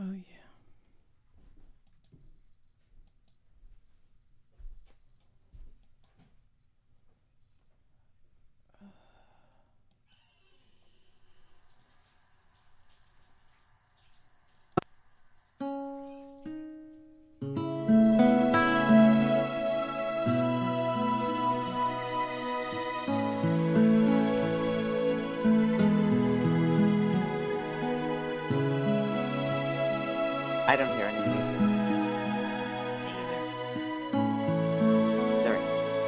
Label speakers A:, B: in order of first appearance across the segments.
A: Oh, yeah.
B: I don't hear any music.
C: Me either.
B: There.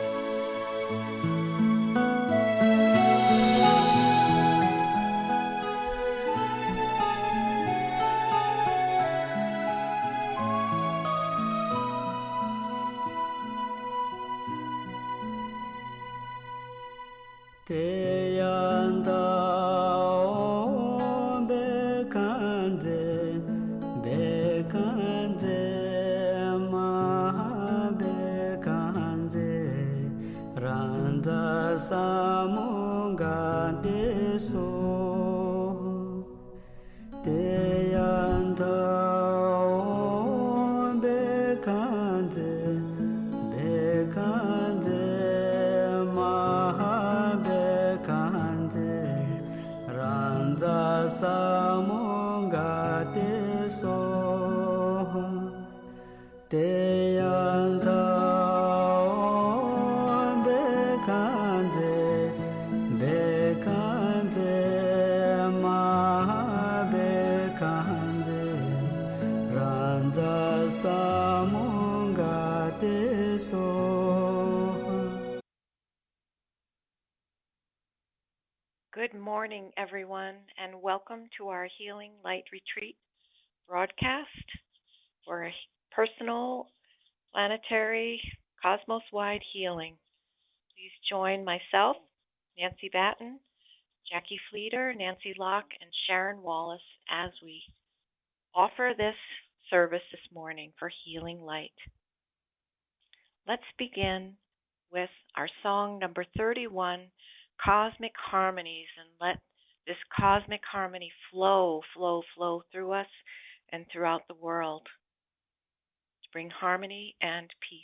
C: Good morning, everyone, and welcome to our Healing Light Retreat broadcast for personal, planetary, cosmos-wide healing. Please join myself, Nancy Batten, Jackie Fleeter, Nancy Locke, and Sharon Wallace as we offer this service this morning for Healing Light. Let's begin with our song number 31, Cosmic Harmonies, and let this cosmic harmony flow through us and throughout the world to bring harmony and peace.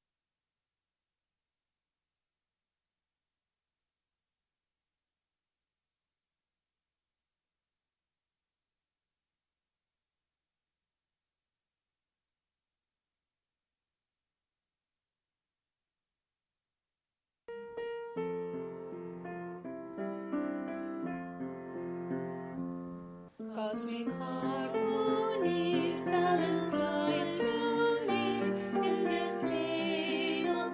D: Cosmic harmonies balance light through me in the flame of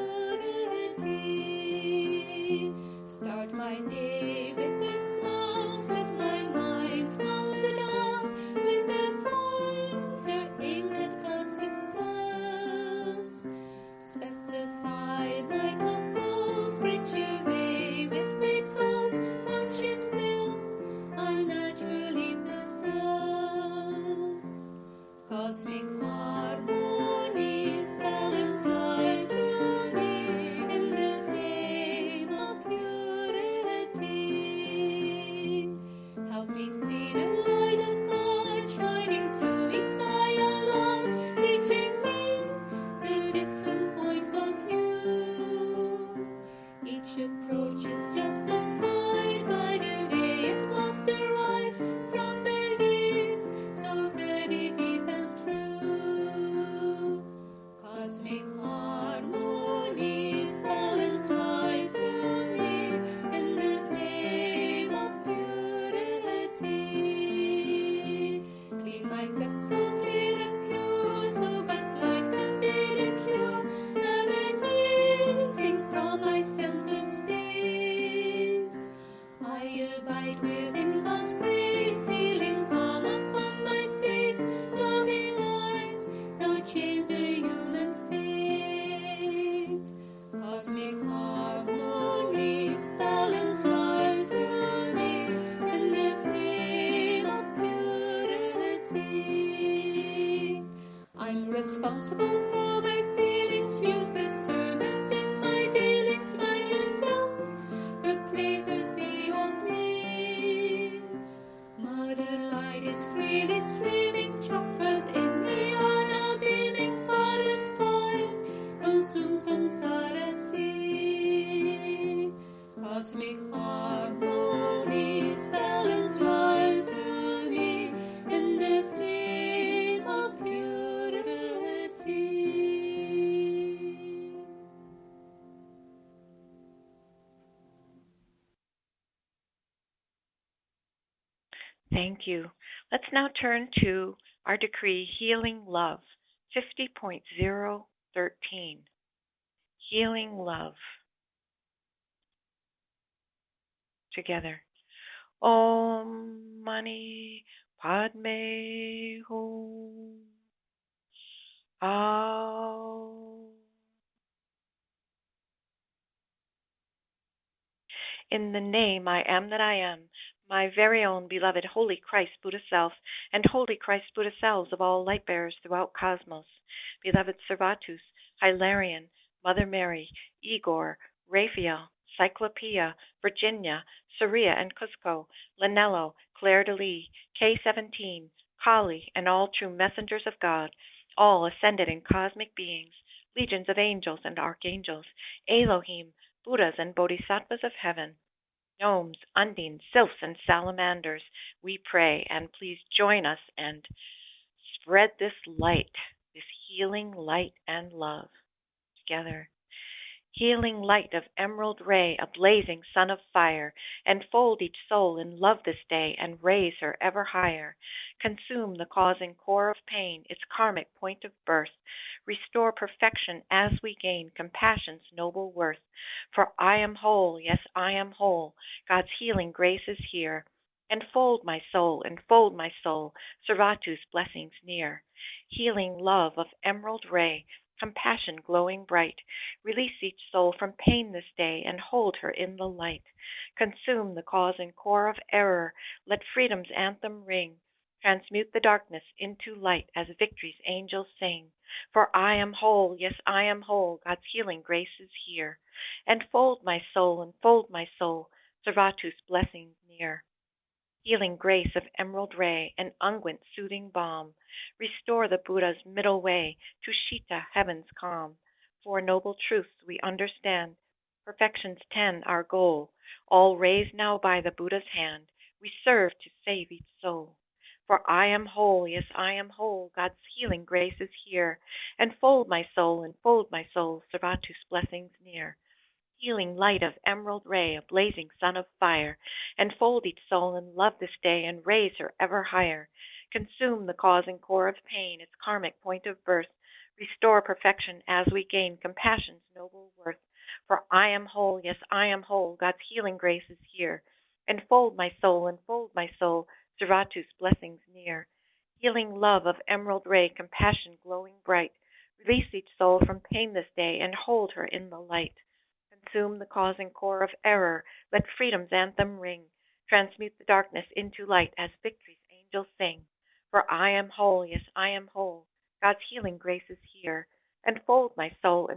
D: purity. Start my day with a smile, set my mind on the dial with a pointer aimed at God's success. Specify my couples, bridge your way with great souls, conscious will I naturally possess. Cosmic harmonies balance light through me in the flame of purity. Help me see the light of God shining through each eye aloud, teaching me the different points of view. Each approach is justified by the way it was derived from beliefs so very deep and true. Cosmic harmonies balance light through me in the flame of purity. Clean my vessel, clear and pure, so God's light can be the cure, emanating from my centered state. I abide within God's grace, healing calm upon my face, loving eyes now change the human fate. Cosmic harmonies balance light through me in the flame of purity. I'm responsible for my feelings, use discernment in my dealings. My new self replaces the old me. Mother light These freely streaming chakras in the honor beaming for the sky, consume samsara sea. Cosmic harmonies balance life through me in the flame of purity.
C: Thank you. Let's now turn to our decree, Healing Love, 50.013. Healing Love. Together. Om Mani Padme Hum. Aum. In the name I am that I am, my very own beloved Holy Christ Buddha Self, and Holy Christ Buddha Selves of all light bearers throughout cosmos, beloved Servatus, Hilarion, Mother Mary, Igor, Raphael, Cyclopea, Virginia, Saria and Cusco, Lanello, Claire de Lis, K17, Kali, and all true messengers of God, all ascended in cosmic beings, legions of angels and archangels, Elohim, Buddhas and Bodhisattvas of heaven, gnomes, undines, sylphs, and salamanders, we pray, and please join us and spread this light, this healing light and love together. Healing light of emerald ray, a blazing sun of fire, enfold each soul in love this day and raise her ever higher. Consume the causing core of pain, its karmic point of birth. Restore perfection as we gain compassion's noble worth. For I am whole, yes, I am whole. God's healing grace is here. Enfold my soul, Servatus blessings near. Healing love of emerald ray, compassion glowing bright. Release each soul from pain this day and hold her in the light. Consume the cause and core of error. Let freedom's anthem ring. Transmute the darkness into light as victory's angels sing. For I am whole, yes, I am whole. God's healing grace is here. Enfold my soul, Servatus blessings near. Healing grace of emerald ray, an unguent soothing balm. Restore the Buddha's middle way to Shita, heaven's calm. For noble truths we understand, perfection's 10 our goal. All raised now by the Buddha's hand, we serve to save each soul. For I am whole, yes, I am whole. God's healing grace is here. Enfold my soul, Servatus blessings near. Healing light of emerald ray, a blazing sun of fire, enfold each soul in love this day and raise her ever higher. Consume the cause and core of pain, its karmic point of birth. Restore perfection as we gain compassion's noble worth. For I am whole, yes, I am whole. God's healing grace is here. Enfold my soul, Servatus blessings near. Healing love of emerald ray, compassion glowing bright. Release each soul from pain this day and hold her in the light. Consume the cause and core of error. Let freedom's anthem ring. Transmute the darkness into light as victory's angels sing. For I am whole, yes, I am whole. God's healing grace is here. Enfold my soul,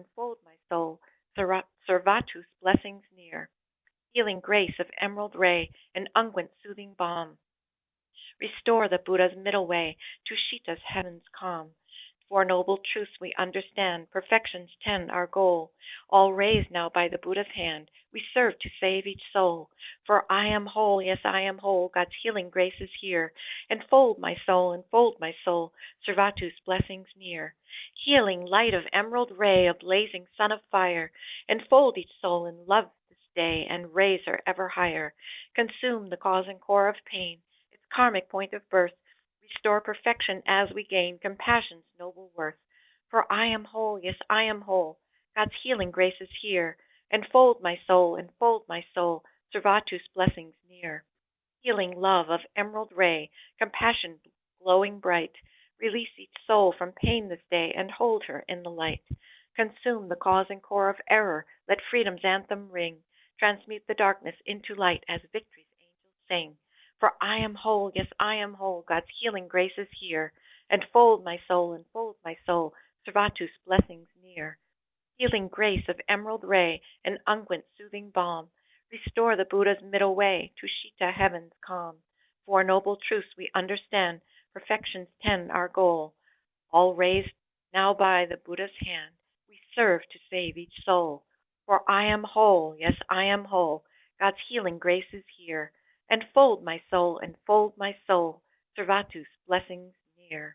C: Servatus blessings near. Healing grace of emerald ray, an unguent soothing balm. Restore the Buddha's middle way to Shita's heaven's calm. For noble truths we understand, perfection's 10 our goal. All raised now by the Buddha's hand, we serve to save each soul. For I am whole, yes, I am whole. God's healing grace is here. Enfold my soul, Servatus blessings near. Healing light of emerald ray, a blazing sun of fire. Enfold each soul in love this day and raise her ever higher. Consume the cause and core of pain, its karmic point of birth. Restore perfection as we gain compassion's noble worth. For I am whole, yes, I am whole. God's healing grace is here. Enfold my soul, Servatus blessings near. Healing love of emerald ray, compassion glowing bright. Release each soul from pain this day and hold her in the light. Consume the cause and core of error. Let freedom's anthem ring. Transmute the darkness into light as victory's angels sing. For I am whole, yes, I am whole. God's healing grace is here. Enfold my soul, Servatus blessings near. Healing grace of emerald ray, an unguent soothing balm. Restore the Buddha's middle way to Shita, heaven's calm. Four Noble Truths we understand, perfection's 10 our goal. All raised now by the Buddha's hand, we serve to save each soul. For I am whole, yes, I am whole. God's healing grace is here. Enfold my soul, enfold my soul. Servatus, blessings near.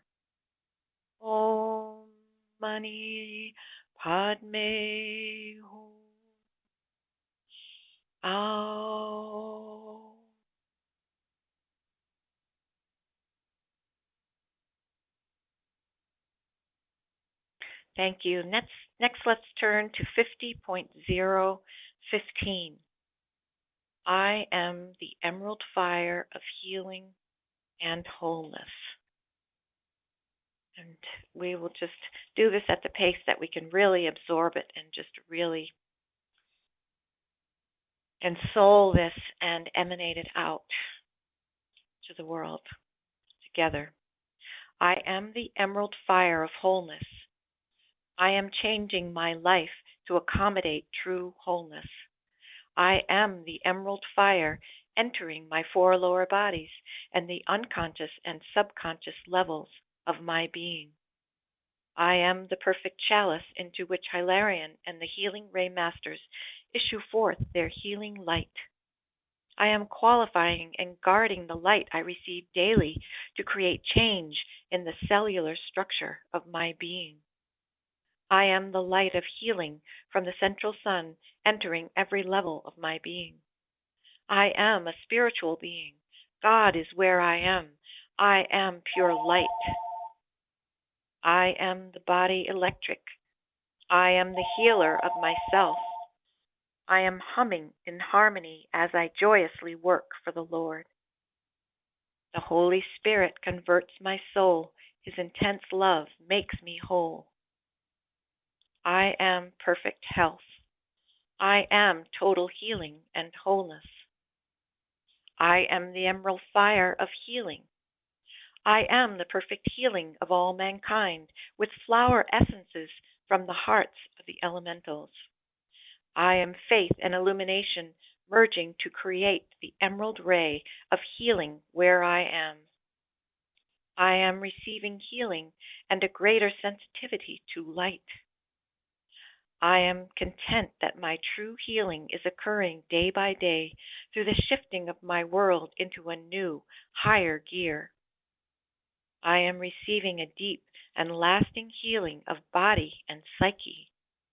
C: Om Mani Padme Hum. Aum. Thank you. Next, let's turn to 50.015. I am the emerald fire of healing and wholeness. And we will just do this at the pace that we can really absorb it and just really ensoul this and emanate it out to the world together. I am the emerald fire of wholeness. I am changing my life to accommodate true wholeness. I am the emerald fire entering my four lower bodies and the unconscious and subconscious levels of my being. I am the perfect chalice into which Hilarion and the healing ray masters issue forth their healing light. I am qualifying and guarding the light I receive daily to create change in the cellular structure of my being. I am the light of healing from the central sun entering every level of my being. I am a spiritual being. God is where I am. I am pure light. I am the body electric. I am the healer of myself. I am humming in harmony as I joyously work for the Lord. The Holy Spirit converts my soul. His intense love makes me whole. I am perfect health. I am total healing and wholeness. I am the emerald fire of healing. I am the perfect healing of all mankind with flower essences from the hearts of the elementals. I am faith and illumination merging to create the emerald ray of healing where I am. I am receiving healing and a greater sensitivity to light. I am content that my true healing is occurring day by day through the shifting of my world into a new, higher gear. I am receiving a deep and lasting healing of body and psyche.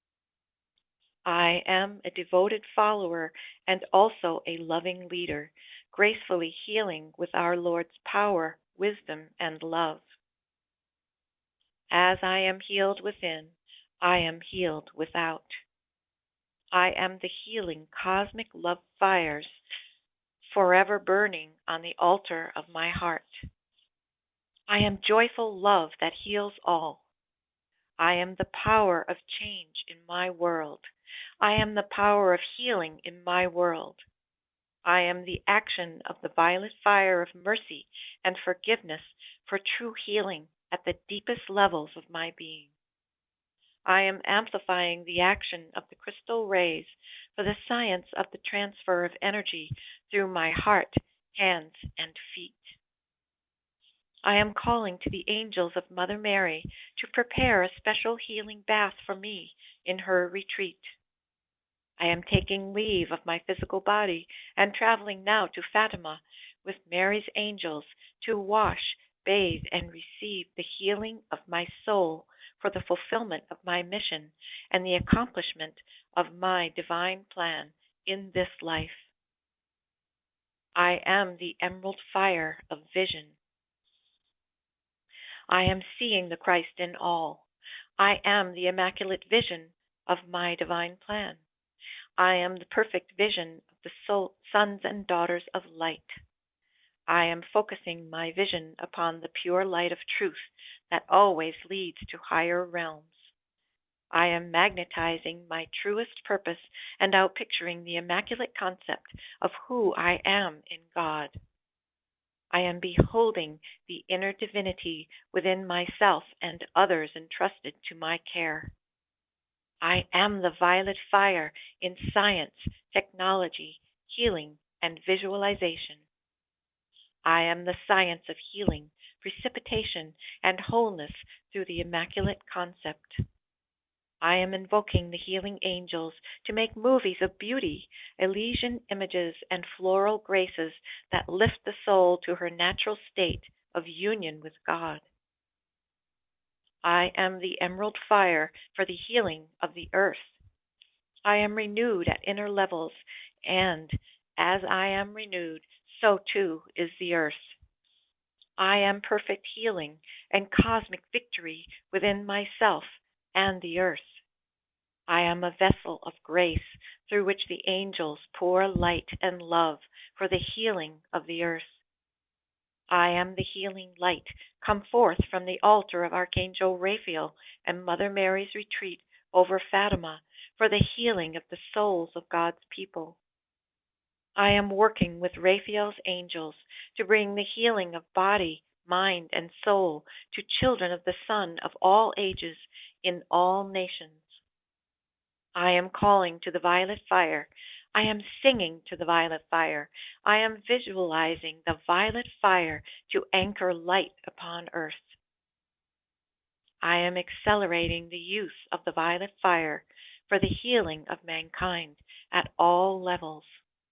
C: I am a devoted follower and also a loving leader, gracefully healing with our Lord's power, wisdom, and love. As I am healed within, I am healed without. I am the healing cosmic love fires forever burning on the altar of my heart. I am joyful love that heals all. I am the power of change in my world. I am the power of healing in my world. I am the action of the violet fire of mercy and forgiveness for true healing at the deepest levels of my being. I am amplifying the action of the crystal rays for the science of the transfer of energy through my heart, hands, and feet. I am calling to the angels of Mother Mary to prepare a special healing bath for me in her retreat. I am taking leave of my physical body and traveling now to Fatima with Mary's angels to wash, bathe, and receive the healing of my soul for the fulfillment of my mission and the accomplishment of my divine plan in this life. I am the emerald fire of vision. I am seeing the Christ in all. I am the immaculate vision of my divine plan. I am the perfect vision of the sons and daughters of light. I am focusing my vision upon the pure light of truth that always leads to higher realms. I am magnetizing my truest purpose and outpicturing the immaculate concept of who I am in God. I am beholding the inner divinity within myself and others entrusted to my care. I am the violet fire in science, technology, healing, and visualization. I am the science of healing, precipitation, and wholeness through the Immaculate Concept. I am invoking the healing angels to make movies of beauty, Elysian images, and floral graces that lift the soul to her natural state of union with God. I am the emerald fire for the healing of the earth. I am renewed at inner levels, and as I am renewed, so too is the earth. I am perfect healing and cosmic victory within myself and the earth. I am a vessel of grace through which the angels pour light and love for the healing of the earth. I am the healing light come forth from the altar of Archangel Raphael and Mother Mary's retreat over Fatima for the healing of the souls of God's people. I am working with Raphael's angels to bring the healing of body, mind, and soul to children of the Sun of all ages in all nations. I am calling to the violet fire. I am singing to the violet fire. I am visualizing the violet fire to anchor light upon earth. I am accelerating the use of the violet fire for the healing of mankind at all levels.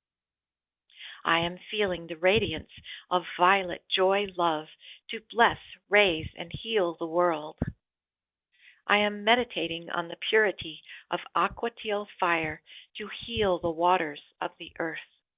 C: I am feeling the radiance of violet joy love to bless, raise, and heal the world. I am meditating on the purity of aqua teal fire to heal the waters of the earth.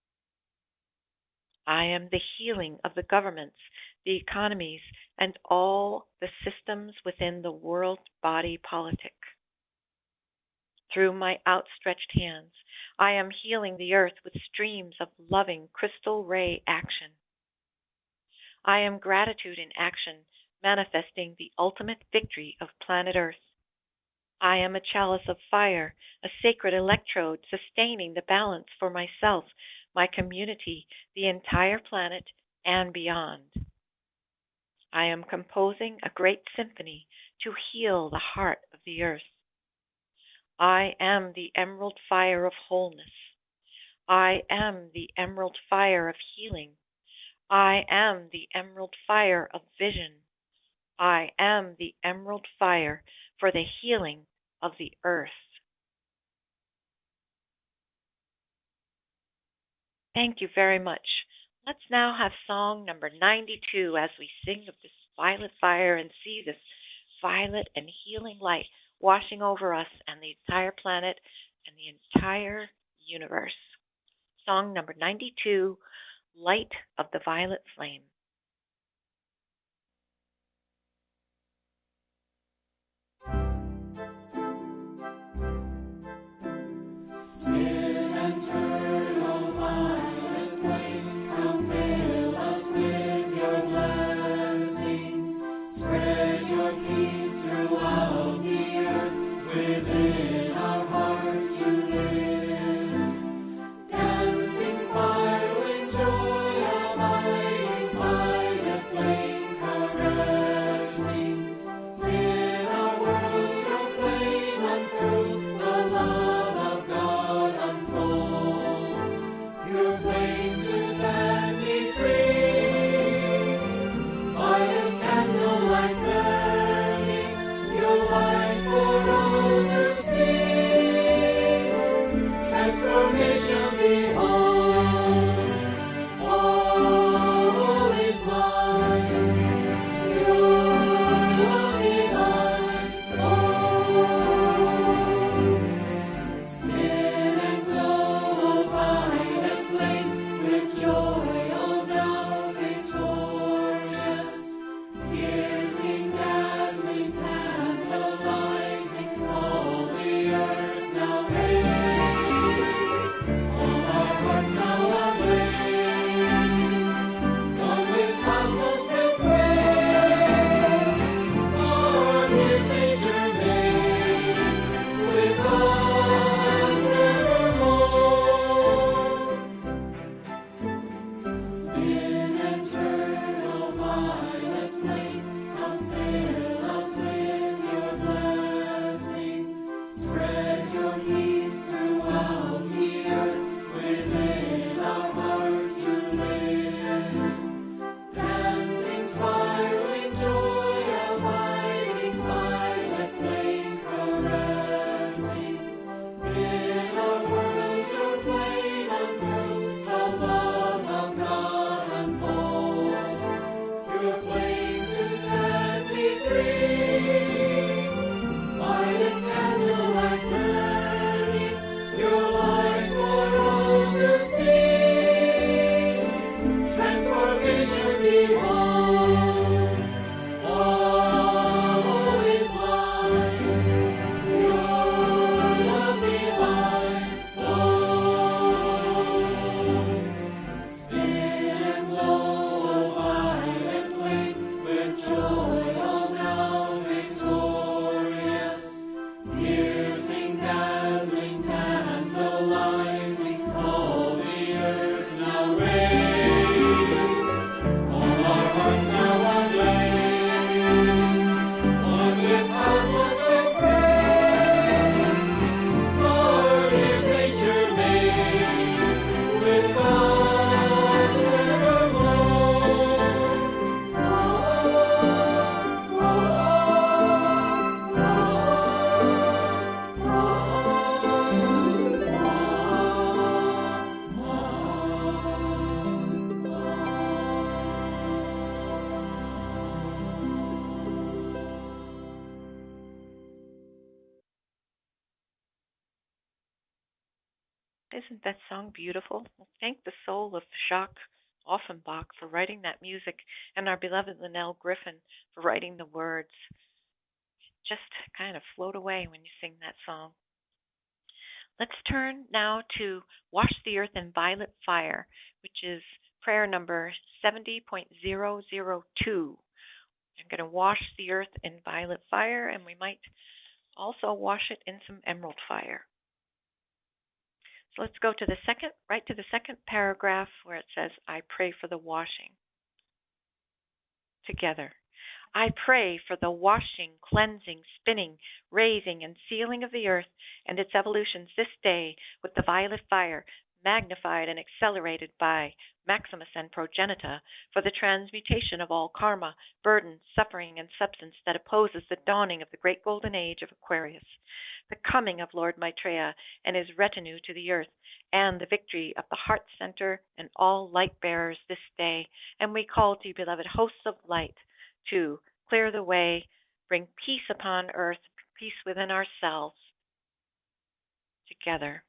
C: I am the healing of the governments, the economies, and all the systems within the world body politic. Through my outstretched hands, I am healing the earth with streams of loving crystal ray action. I am gratitude in action, manifesting the ultimate victory of planet Earth. I am a chalice of fire, a sacred electrode sustaining the balance for myself, my community, the entire planet, and beyond. I am composing a great symphony to heal the heart of the earth. I am the emerald fire of wholeness. I am the emerald fire of healing. I am the emerald fire of vision. I am the emerald fire for the healing of the earth. Thank you very much. Let's now have song number 92 as we sing of this violet fire and see this violet and healing light washing over us and the entire planet and the entire universe. Song number 92, Light of the Violet Flame.
A: Sparkling joy, abiding
C: Isn't that song beautiful? Thank the soul of Jacques Offenbach for writing that music and our beloved Linnell Griffin for writing the words. Just kind of float away when you sing that song. Let's turn now to Wash the Earth in Violet Fire, which is prayer number 70.002. I'm going to wash the earth in violet fire, and we might also wash it in some emerald fire. So let's go to the second paragraph where it says, I pray for the washing. Together. I pray for the washing, cleansing, spinning, raising, and sealing of the earth and its evolutions this day with the violet fire, magnified and accelerated by Maximus and Progenita, for the transmutation of all karma, burden, suffering, and substance that opposes the dawning of the great golden age of Aquarius, the coming of Lord Maitreya and his retinue to the earth, and the victory of the heart center and all light bearers this day. And we call to you, beloved hosts of light, to clear the way, bring peace upon earth, peace within ourselves, together.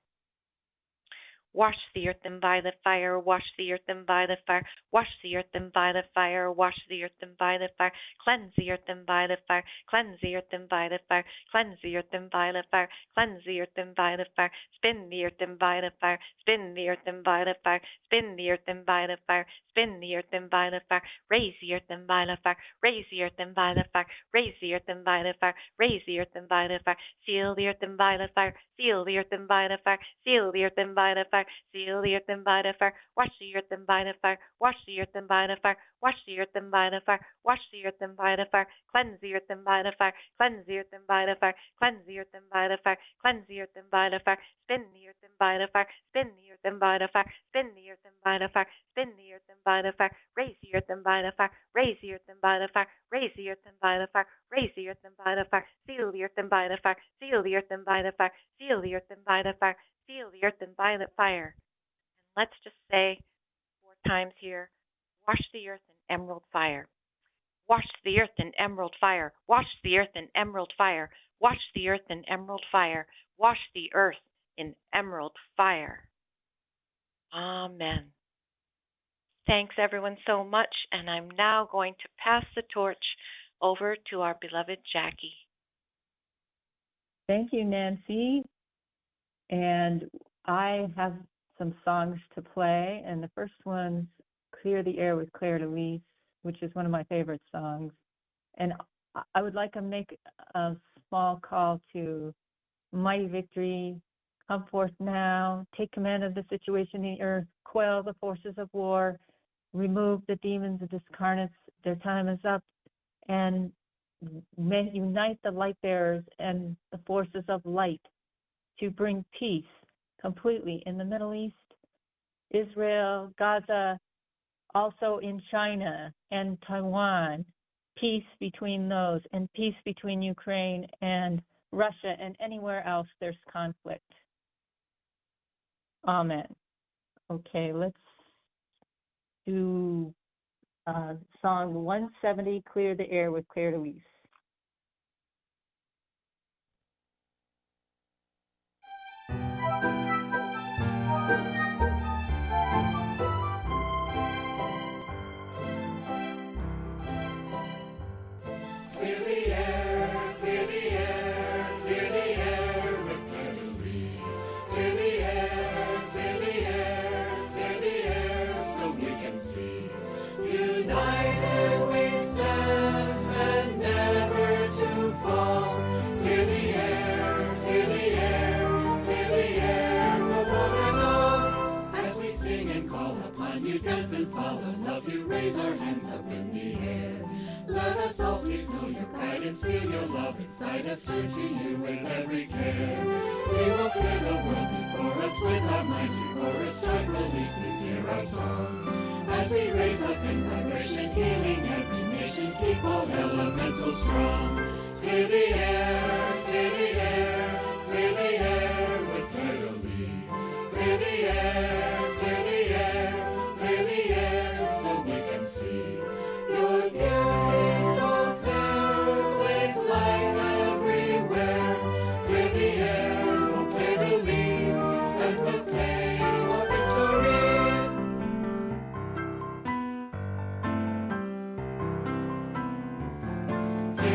C: Wash the earth in violet fire, wash the earth in violet fire, wash the earth in violet fire, wash the earth in violet fire, cleanse the earth in violet fire, cleanse the earth in violet fire, cleanse the earth in violet fire, cleanse the earth in violet fire, spin the earth in violet fire, spin the earth in violet fire, spin the earth in violet fire, spin the earth in violet fire, raise the earth in violet fire, raise the earth in violet fire, raise the earth in violet fire, raise the earth in violet fire, seal the earth in violet fire, seal the earth in violet fire, seal the earth in violet fire, seal the earth in violet fire, wash the earth in violet fire, wash the earth in violet fire, wash the earth in violet fire, wash the earth in violet fire, cleanse the earth in violet fire, cleanse the earth in violet fire, cleanse the earth in violet fire, cleanse the earth in violet fire, spin the earth in violet fire, spin the earth in violet fire, spin the earth in violet fire, spin the earth in violet fire, raise the earth in violet fire, raise the earth in violet fire, raise the earth in violet fire, raise the earth in violet fire, seal the earth in violet fire, seal the earth in violet fire, seal the earth in violet fire, seal the earth in violet fire. Let's just say 4 times here, wash the earth in emerald fire. Wash the earth in emerald fire. Wash the earth in emerald fire. Wash the earth in emerald fire. Wash the earth in emerald fire. Amen. Thanks everyone so much, and I'm now going to pass the torch over to our beloved Jackie.
A: Thank you, Nancy. And I have some songs to play, and the first one's Clear the Air with Claire Louise, which is one of my favorite songs. And I would like to make a small call to mighty victory. Come forth now, take command of the situation in the earth, quell the forces of war, remove the demons and discarnates, their time is up, and unite the light bearers and the forces of light to bring peace completely in the Middle East, Israel, Gaza, also in China and Taiwan, peace between those, and peace between Ukraine and Russia and anywhere else there's conflict. Amen. Okay, let's do song 170, Clear the Air with Claire Louise.
B: Dance and follow, love you, raise our hands up in the air. Let us all please know your guidance, feel your love inside us, turn to you with every care. We will clear the world before us with our mighty chorus, joyfully please hear our song. As we raise up in vibration, healing every nation, keep all elementals strong. Clear the air, clear the air, clear the air with Claire Louise. Clear the air, clear the air, clear the air so we can see your beauty so fair, blaze light everywhere. Clear the air, we'll clear the lead, and we'll clear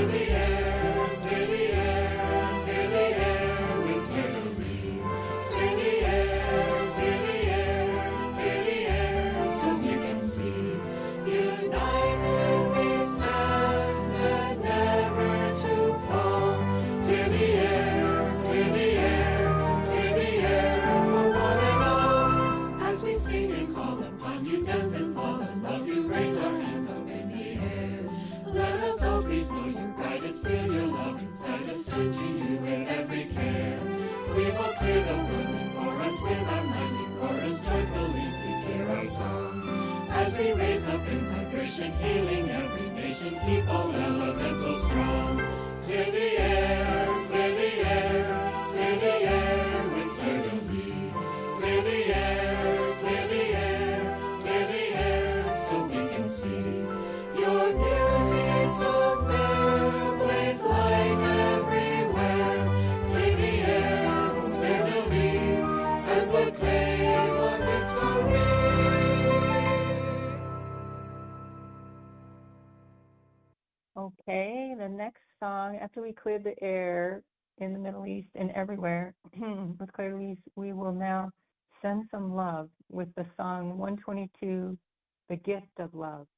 B: the air, clear the air, clear the air with Claire de Lys. Clear the air, clear the air, clear the air so you can see. United we stand and never to fall. Clear the air, clear the air, clear the air for one and all. As we sing and call upon you, dance and fall in love, you raise our hands up in the air. Let us all please know your guidance, feel your love inside us, turn to you with every care. We will clear the world before us with our mighty chorus, joyfully please hear our song. As we raise up in vibration, healing every nation, keep all elementals strong. Clear the air, clear the air, clear the air with Claire de Lys. Clear the air, clear the air, clear the air so we can see. Your beauty so fair, blaze light everywhere. Clear the air, oh Claire de Lys, and we'll claim our victory.
A: Okay, the next song, after we cleared the air in the Middle East and everywhere with Claire de Lys, we will now send some love with the song 122, The Gift of Love.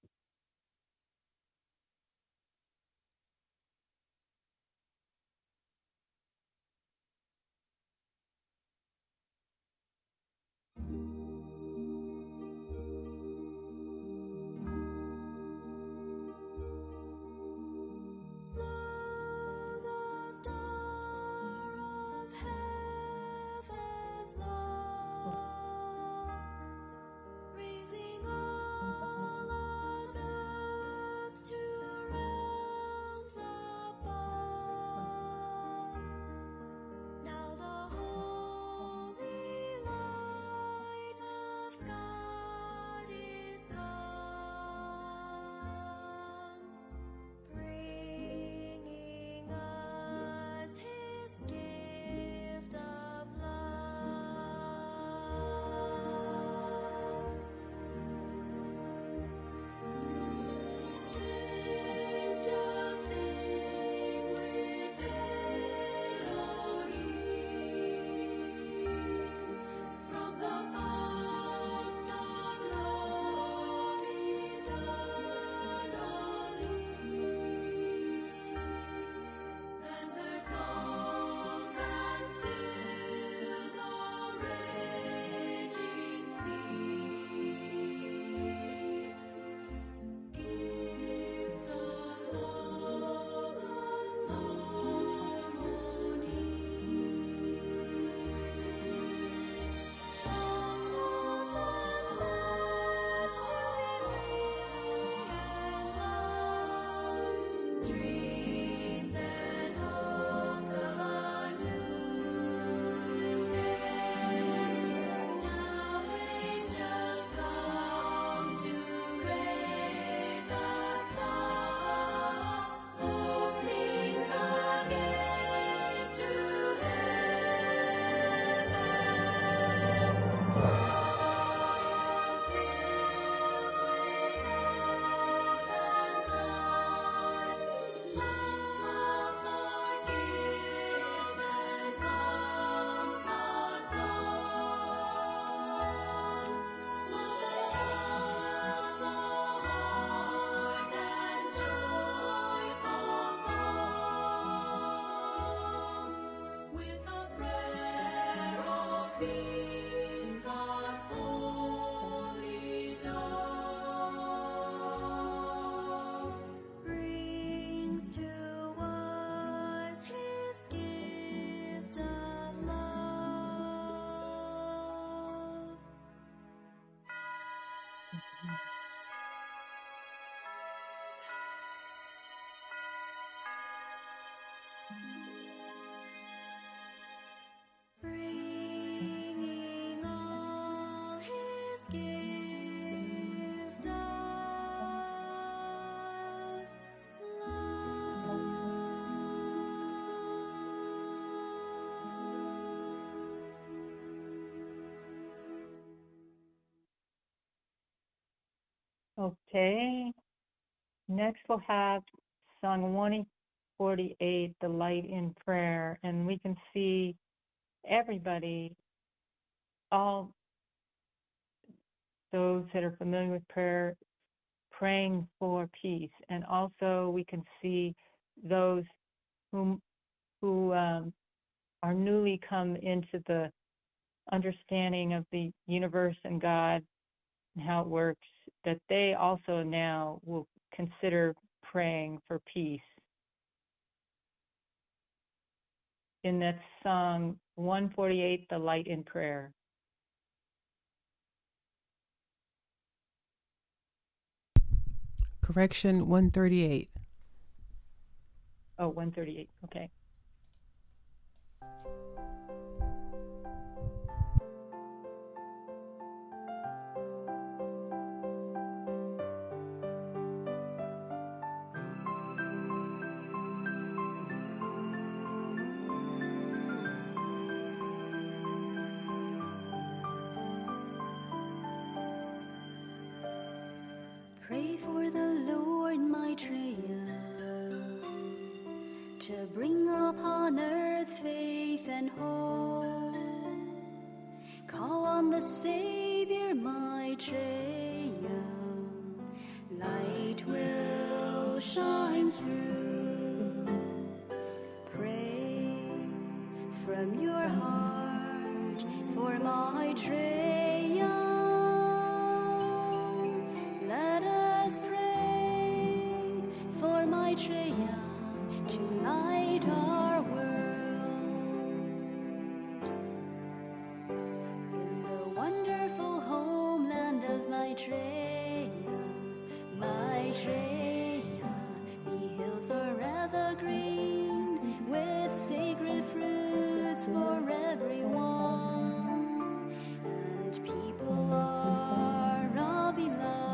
D: Bringing all his gift of
A: Okay, next we'll have song 148, The Light in Prayer, and we can see everybody, all those that are familiar with prayer, praying for peace. And also we can see those who are newly come into the understanding of the universe and God and how it works, that they also now will consider praying for peace. In that song 148, The Light in Prayer.
E: Correction, 138.
A: Oh, 138, okay.
F: Pray for the Lord Maitreya to bring upon earth faith and hope. Call on the Savior Maitreya, light will shine through. Pray from your heart for Maitreya. Let us pray for Maitreya to light our world. In the wonderful homeland of Maitreya, Maitreya, the hills are evergreen with sacred fruits for everyone, and people are all beloved.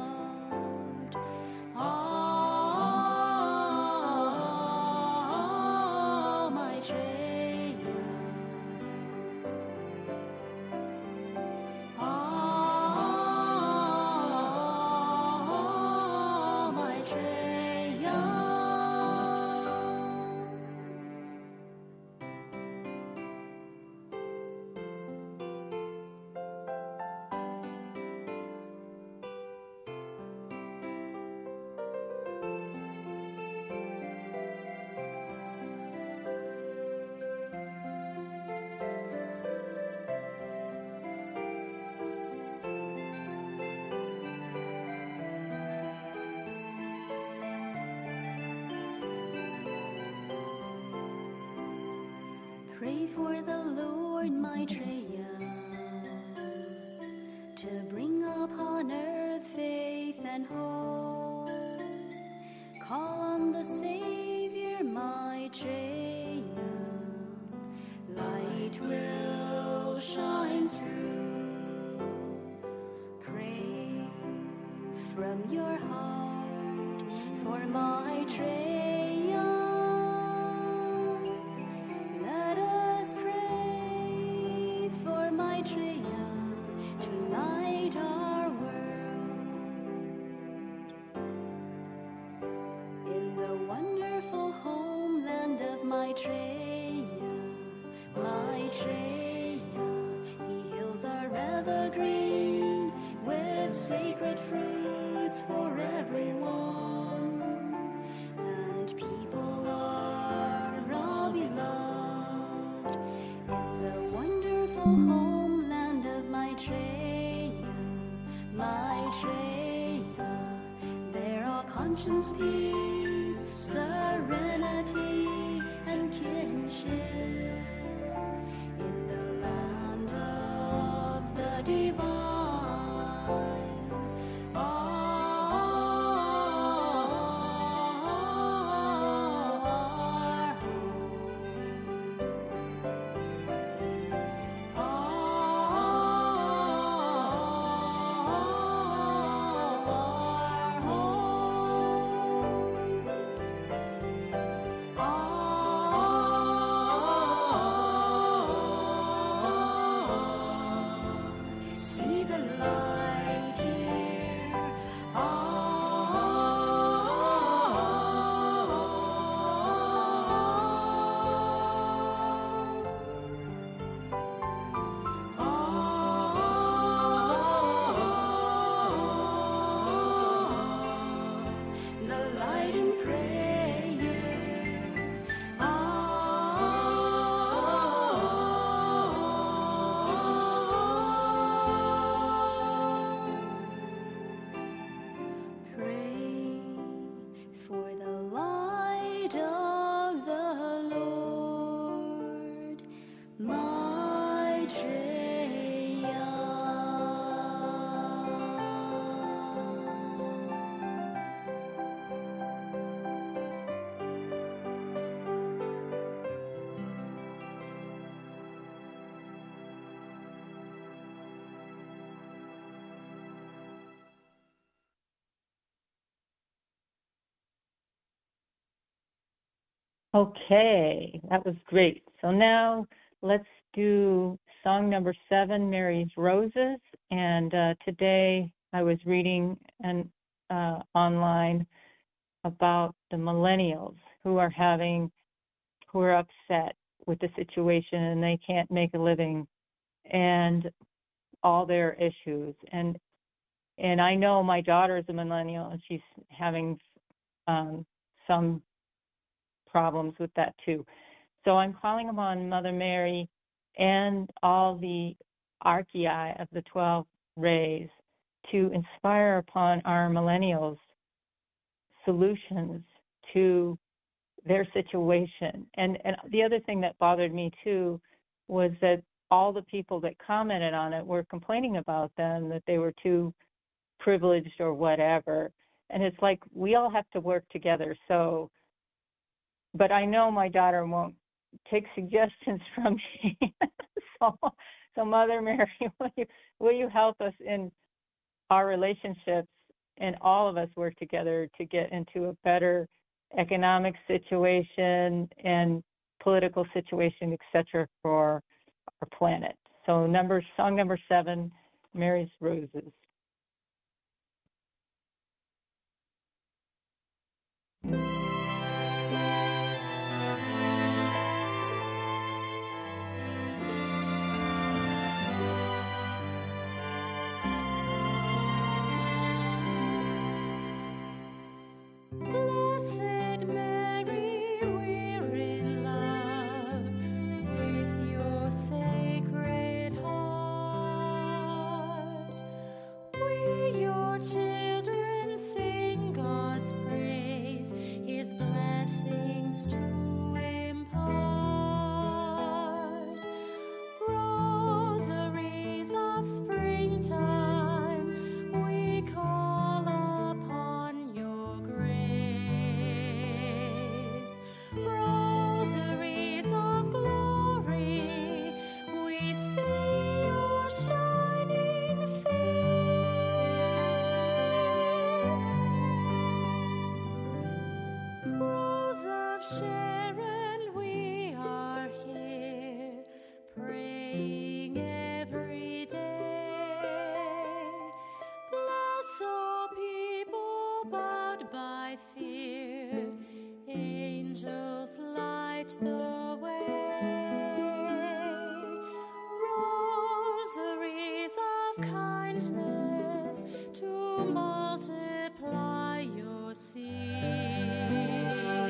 F: Pray for the Lord Maitreya to bring upon earth faith and hope. Call on the Savior Maitreya, light will shine through. Pray from your heart for Maitreya. Let us pray for Maitreya to light our world. In the wonderful homeland of Maitreya, Maitreya, the hills are evergreen with sacred fruits for everyone, and people are all beloved. In the wonderful homeland of Maitreya, Maitreya, there are conscience, peace, serenity, and kinship. In the land of the divine, Pray for the light of the Lord, my
A: Okay, that was great. So now let's do song number 7, Mary's Roses. And today I was reading online about the millennials who are upset with the situation and they can't make a living and all their issues. And I know my daughter's a millennial and she's having some problems with that too. So I'm calling upon Mother Mary and all the archei of the 12 rays to inspire upon our millennials solutions to their situation. And the other thing that bothered me too was that all the people that commented on it were complaining about them, that they were too privileged or whatever. And it's like we all have to work together. So, but I know my daughter won't take suggestions from me. so Mother Mary, will you help us in our relationships and all of us work together to get into a better economic situation and political situation, etc., for our planet. So song number 7, Mary's Roses.
D: Blessed Mary, we're in love with your sacred heart. We, your children, sing God's praise, His blessings to impart. Rosaries of springtime, we call upon your grace. Rosaries of glory, we see your shining face. Rose of Sharon, we are here, praying every day. Bless all people bowed by fear, angels light the way. Rosaries of kindness to multiply your seed.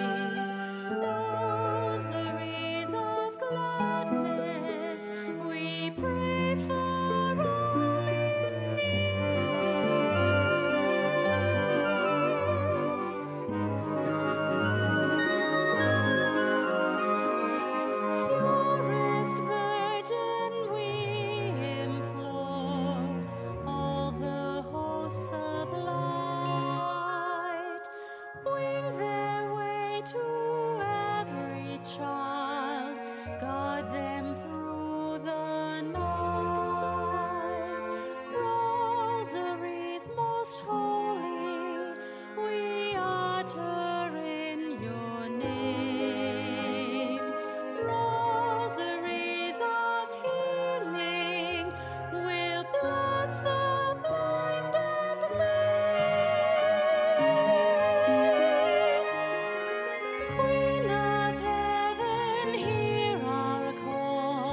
D: Rosaries of gladness, we pray for all in need. Purest Virgin, we implore all the hosts of light, wing their way to every child, guard them through the night. Rosaries most holy, we utter in your name. Rosaries of healing, will bless the blind and lame. Queen of heaven, hear our call.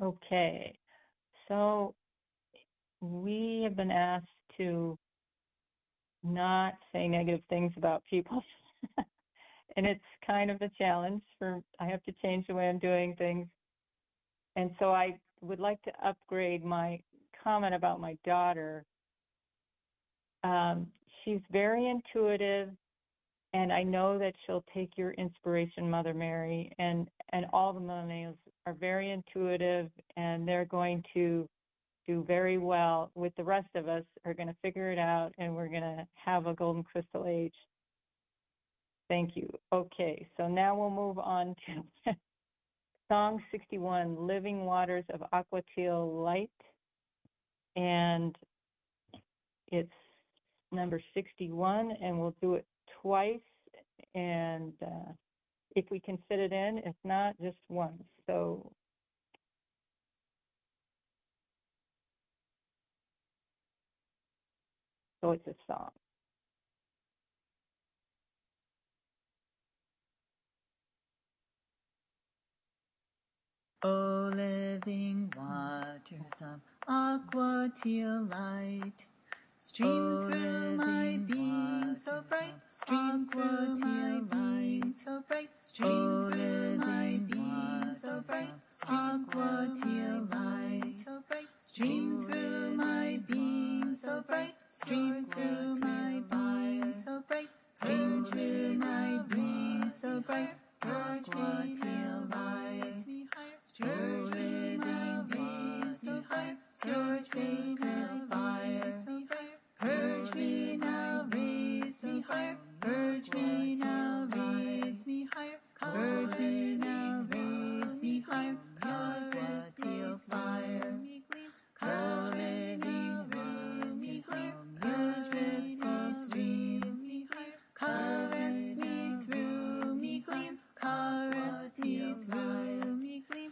A: Okay, so we have been asked to not say negative things about people. And it's kind of a challenge I have to change the way I'm doing things. And so I would like to upgrade my comment about my daughter. She's very intuitive, and I know that she'll take your inspiration, Mother Mary, and all the millennials are very intuitive, and they're going to do very well with the rest of us, are going to figure it out, and we're going to have a golden crystal age. Thank you. Okay, so now we'll move on to Song 61, Living Waters of Aqua Teal Light. And it's number 61, and we'll do it twice. And if we can fit it in, if not, just once. So it's a song.
E: O living waters of aqua teal light, stream through my being so bright, stream through my being so bright, stream through my being so bright, aqua teal light so bright, stream through my being so bright, stream through my being so bright, stream through my being so bright, aqua teal light me higher, stream through my being so high, your sacred fire me higher. Purge me now, raise me higher. Purge me now, raise me higher. Purge me now, raise me higher. Cause this teal fire me gleam. Purge me now, raise me higher. Cause this teal streams me higher. Caress me through me gleam. Caress me through me gleam.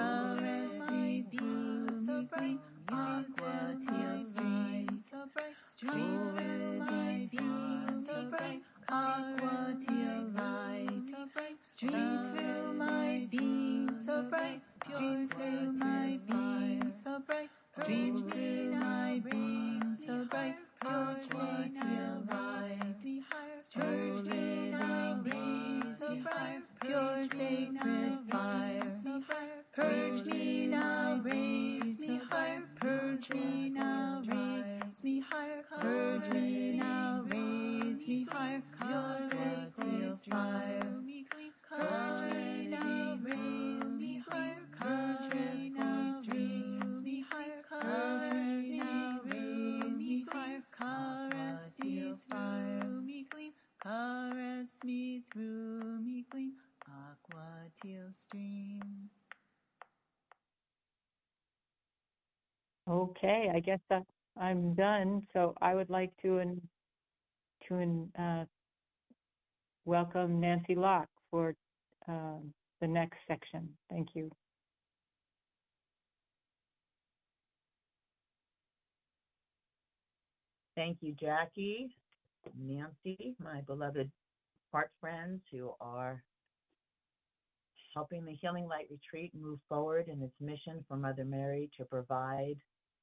E: Caress me through me gleam. Aqua teal stream so bright, stream through my being so bright, aqua teal light so bright, stream through my being so bright, stream through my being so bright, stream through my being so bright, aqua teal light me higher, purge me now, raise me higher, pure sacred fire me higher, purge me now, raise me higher, purge me now, raise me higher, purge me now, raise me higher, cause this teal fire me gleam, purge me now, raise me higher, purge me now, raise me higher, purge me now, raise me higher, caress teal fire me gleam, caress me through me gleam, aqua teal stream.
A: Okay, I guess I'm done. So I would like to welcome Nancy Locke for the next section. Thank you.
G: Thank you, Jackie, Nancy, my beloved heart friends who are helping the Healing Light Retreat move forward in its mission for Mother Mary to provide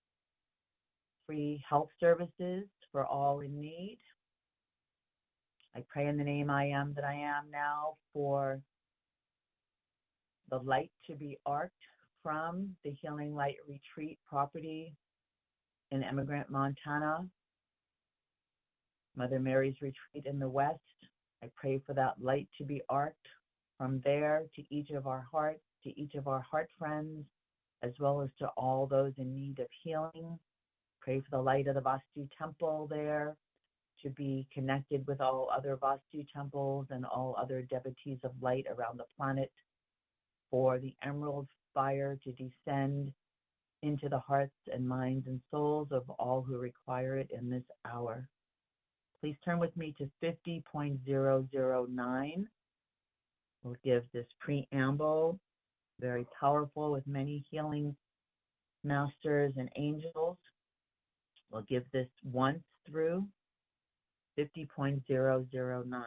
G: free health services for all in need. I pray in the name I am that I am now for the light to be arced from the Healing Light Retreat property in Emigrant, Montana, Mother Mary's retreat in the West. I pray for that light to be arced from there to each of our hearts, to each of our heart friends, as well as to all those in need of healing. Pray for the light of the Vastu temple there to be connected with all other Vastu temples and all other devotees of light around the planet, for the emerald fire to descend into the hearts and minds and souls of all who require it in this hour. Please turn with me to 50.009. We'll give this preamble, very powerful with many healing masters and angels. We'll give this once through 50.009.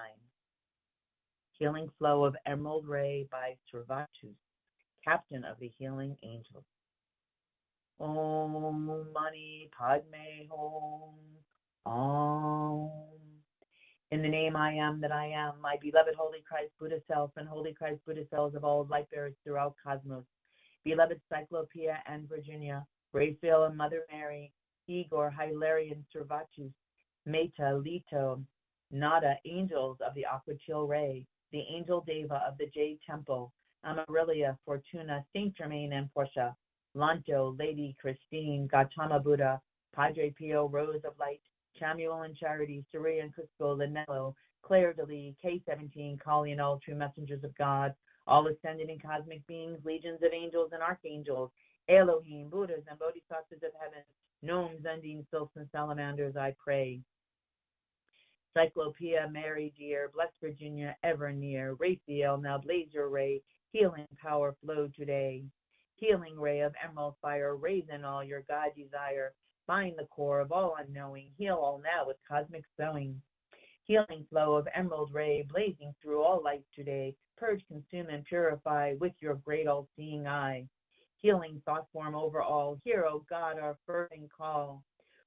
G: Healing Flow of Emerald Ray by Servatus, Captain of the Healing Angels. Om Mani Padme Hum. Om. In the name I am that I am, my beloved Holy Christ Buddha Self and Holy Christ Buddha Cells of all light bearers throughout cosmos, beloved Cyclopea and Virginia, Raphael and Mother Mary, Igor, Hilarion, Servatus, Meta, Leto, Nada, angels of the Aquatil Ray, the angel Deva of the Jade Temple, Amarillia, Fortuna, Saint Germain and Portia, Lanto, Lady Christine, Gautama Buddha, Padre Pio, Rose of Light, Samuel and Charity, Surya and Cusco, Linello, Claire Delee, K17, Kali and all true messengers of God, all ascended and cosmic beings, legions of angels and archangels, Elohim, Buddhas and Bodhisattvas of heaven, gnomes, undines, sylphs, and salamanders, I pray. Cyclopea, Mary dear, blessed Virginia, ever near, Raphael, now blaze your ray, healing power flow today. Healing ray of emerald fire, raise in all your God desire, find the core of all unknowing, heal all now with cosmic sowing. Healing flow of emerald ray, blazing through all life today, purge, consume, and purify with your great all-seeing eye. Healing thought form over all, hear, O God, our fervent call.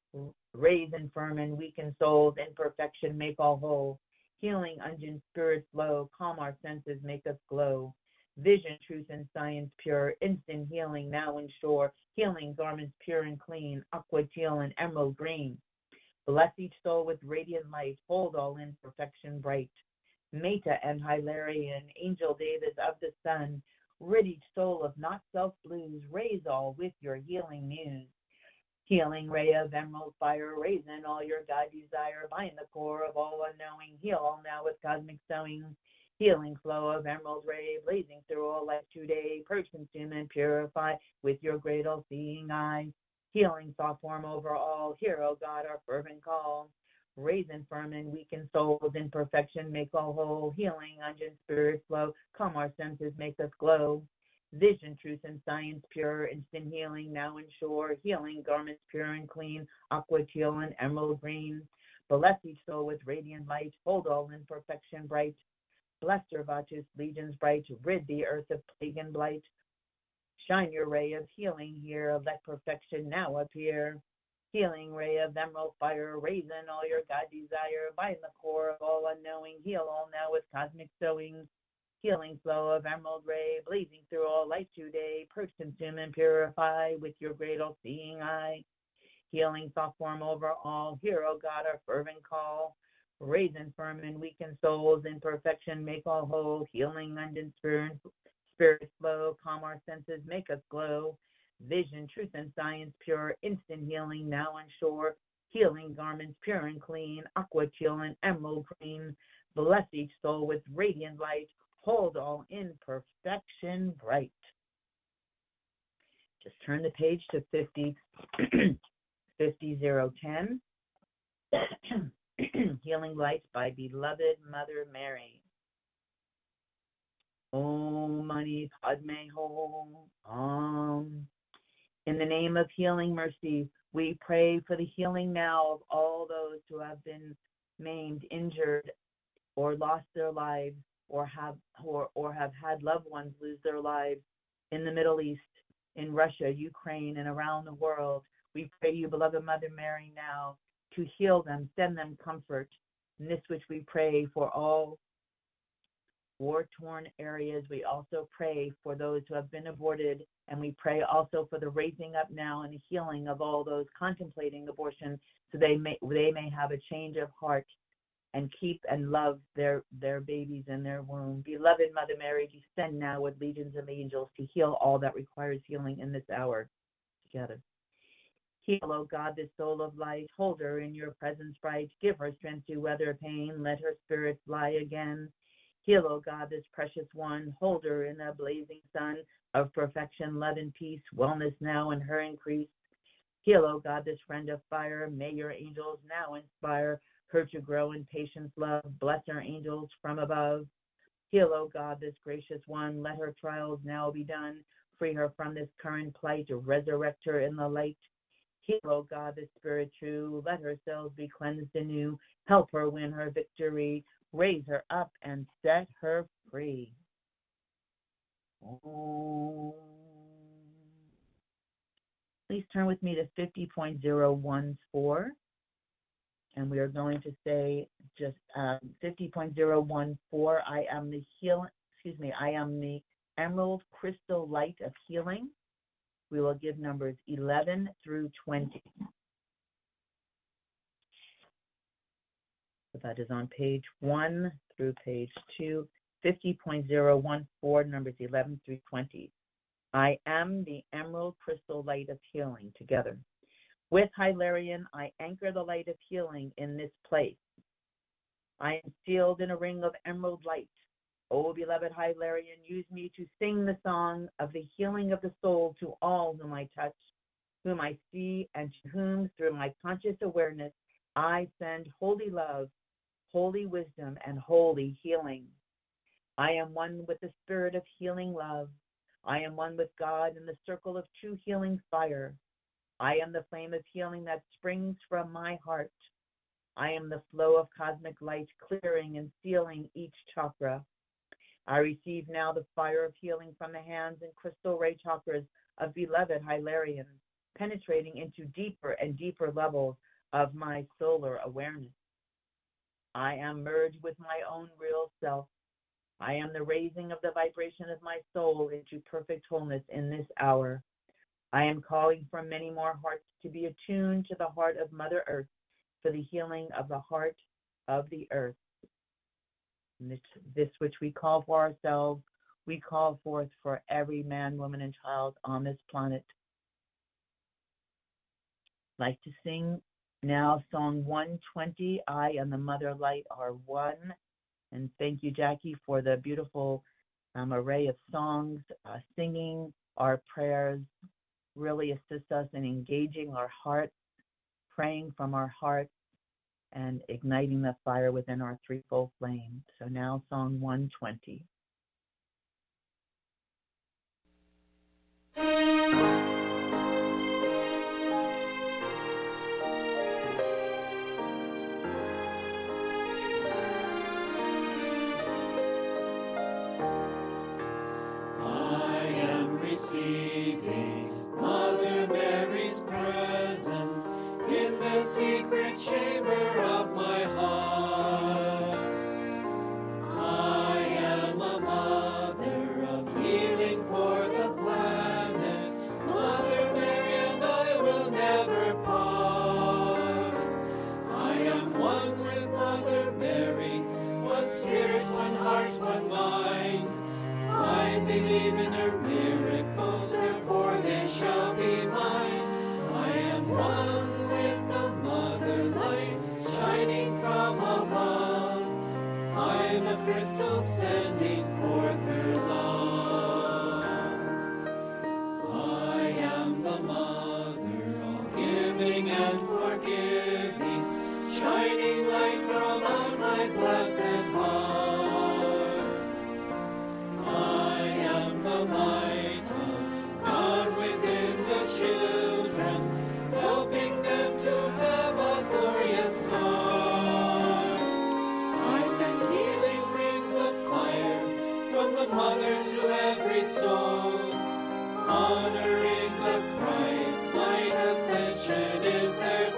G: Raise infirm and weakened souls, in perfection make all whole. Healing ungent spirits flow, calm our senses, make us glow. Vision, truth, and science pure, instant healing now ensure. Healing garments pure and clean, aqua teal and emerald green. Bless each soul with radiant light, hold all in perfection bright. Meta and Hilarion, angel David of the sun, rid each soul of not self blues, raise all with your healing muse. Healing ray of emerald fire, raise in all your God desire, bind the core of all unknowing, heal all now with cosmic sowing. Healing flow of emerald ray, blazing through all life today, purge, consume, and purify with your great all-seeing eye. Healing thought form over all, hear, O God, our fervent call. Raise infirm and weakened souls, in perfection make all whole. Healing ungent spirit flow, calm our senses, make us glow. Vision, truth, and science pure, instant healing now ensure. Healing garments pure and clean, aqua teal and emerald green. Bless each soul with radiant light, hold all in perfection bright. Bless Servatus, legions bright, rid the earth of plague and blight. Shine your ray of healing here, let perfection now appear. Healing ray of emerald fire, raise in all your God desire, bind the core of all unknowing, heal all now with cosmic sowing. Healing flow of emerald ray, blazing through all light today, purge, consume, and purify with your great all-seeing eye. Healing thought form over all, hear, O God, our fervent call. Raise infirm and weakened souls, in perfection make all whole. Healing undone spirit flow, calm our senses, make us glow. Vision, truth, and science pure, instant healing now ensure. Healing garments pure and clean, aqua teal and emerald green. Bless each soul with radiant light, hold all in perfection bright. Just turn the page to 50010. Healing Light by beloved Mother Mary. Om Mani Padme Hum. In the name of healing mercy, we pray for the healing now of all those who have been maimed, injured, or lost their lives, or have had loved ones lose their lives in the Middle East, in Russia, Ukraine, and around the world. We pray to you, beloved Mother Mary, now to heal them, send them comfort. In this which we pray for all war-torn areas. We also pray for those who have been aborted, and we pray also for the raising up now and the healing of all those contemplating abortion, so they may have a change of heart and keep and love their babies in their womb. Beloved Mother Mary, descend now with legions of angels to heal all that requires healing in this hour together. Heal, O God, this soul of light. Hold her in your presence bright. Give her strength to weather pain. Let her spirit fly again. Heal, O God, this precious one. Hold her in the blazing sun of perfection, love, and peace. Wellness now in her increase. Heal, O God, this friend of fire. May your angels now inspire her to grow in patience, love. Bless her angels from above. Heal, O God, this gracious one. Let her trials now be done. Free her from this current plight. Resurrect her in the light. Heal, O God, the spirit true. Let her cells be cleansed anew. Help her win her victory. Raise her up and set her free. Om. Please turn with me to 50.014. And we are going to say just 50.014, I am the Emerald Crystal Light of Healing. We will give numbers 11 through 20. So that is on page 1 through page 2, 50.014, numbers 11 through 20. I am the Emerald Crystal Light of Healing, together. With Hilarion, I anchor the light of healing in this place. I am sealed in a ring of emerald light. O beloved Hilarion, use me to sing the song of the healing of the soul to all whom I touch, whom I see, and to whom, through my conscious awareness, I send holy love, holy wisdom, and holy healing. I am one with the spirit of healing love. I am one with God in the circle of true healing fire. I am the flame of healing that springs from my heart. I am the flow of cosmic light clearing and sealing each chakra. I receive now the fire of healing from the hands and crystal ray chakras of beloved Hilarion, penetrating into deeper and deeper levels of my solar awareness. I am merged with my own real self. I am the raising of the vibration of my soul into perfect wholeness in this hour. I am calling for many more hearts to be attuned to the heart of Mother Earth for the healing of the heart of the earth. And this which we call for ourselves, we call forth for every man, woman, and child on this planet. I'd like to sing now song 120, I and the Mother Light are one. And thank you, Jackie, for the beautiful array of songs. Singing our prayers really assists us in engaging our hearts, praying from our hearts, and igniting the fire within our threefold flame. So now song 120.
B: Receiving Mother Mary's presence in the secret chamber of my heart. I am a mother of healing for the planet. Mother Mary and I will never part. I am one with Mother Mary, one spirit, one heart, one mind. I believe in her miracles, therefore they shall be mine. I am one with the Mother Light, shining from above. I am a crystal sending forth her love. I am the Mother, all giving and forgiving, shining light from out my blessed heart. Light of God within the children, helping them to have a glorious start. I send healing rings of fire from the Mother to every soul, honoring the Christ light ascension is their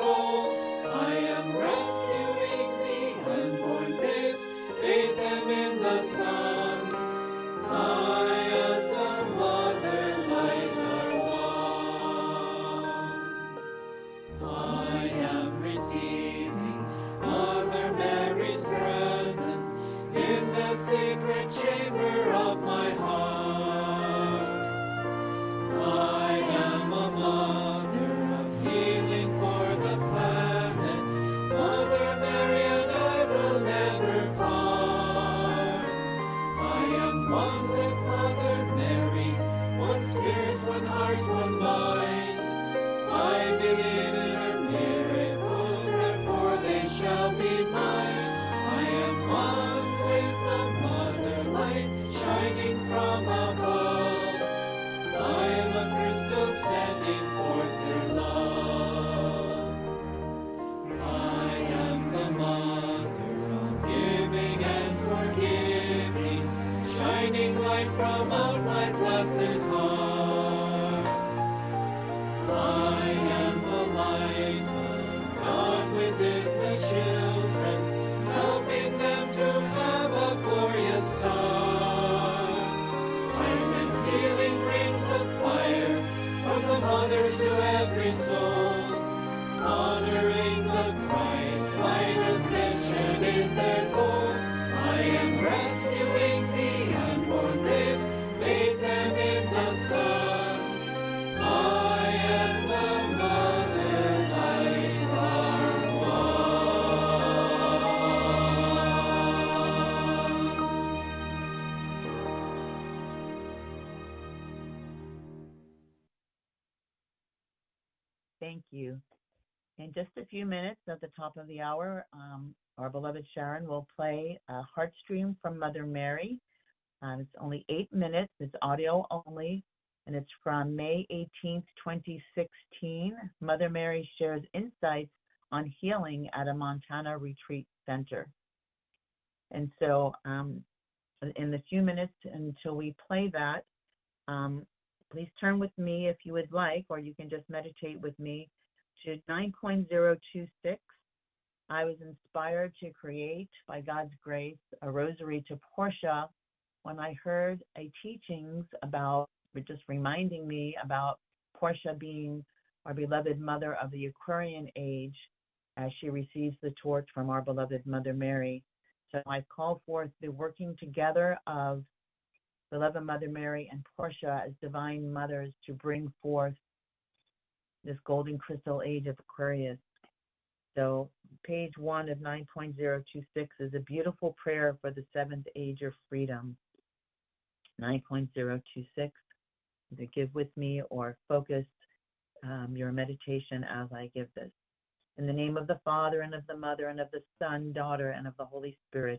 B: soul. Honoring the Christ, mine ascension is their goal. I am rescuing the unborn babes, bathe them in the sun. I and the mother light are one.
G: Thank you. In just a few minutes at the top of the hour, our beloved Sharon will play a Heartstream from Mother Mary. It's only 8 minutes. It's audio only, and it's from May 18th, 2016. Mother Mary shares insights on healing at a Montana retreat center. And so in the few minutes until we play that, please turn with me if you would like, or you can just meditate with me to 9.026. I was inspired to create, by God's grace, a rosary to Portia when I heard a teachings about, just reminding me about Portia being our beloved mother of the Aquarian age as she receives the torch from our beloved Mother Mary. So I call forth the working together of beloved Mother Mary and Portia as divine mothers to bring forth this golden crystal age of Aquarius. So page 1 of 9.026 is a beautiful prayer for the seventh age of freedom. 9.026, either give with me or focus your meditation as I give this. In the name of the Father, and of the Mother, and of the Son, daughter, and of the Holy Spirit.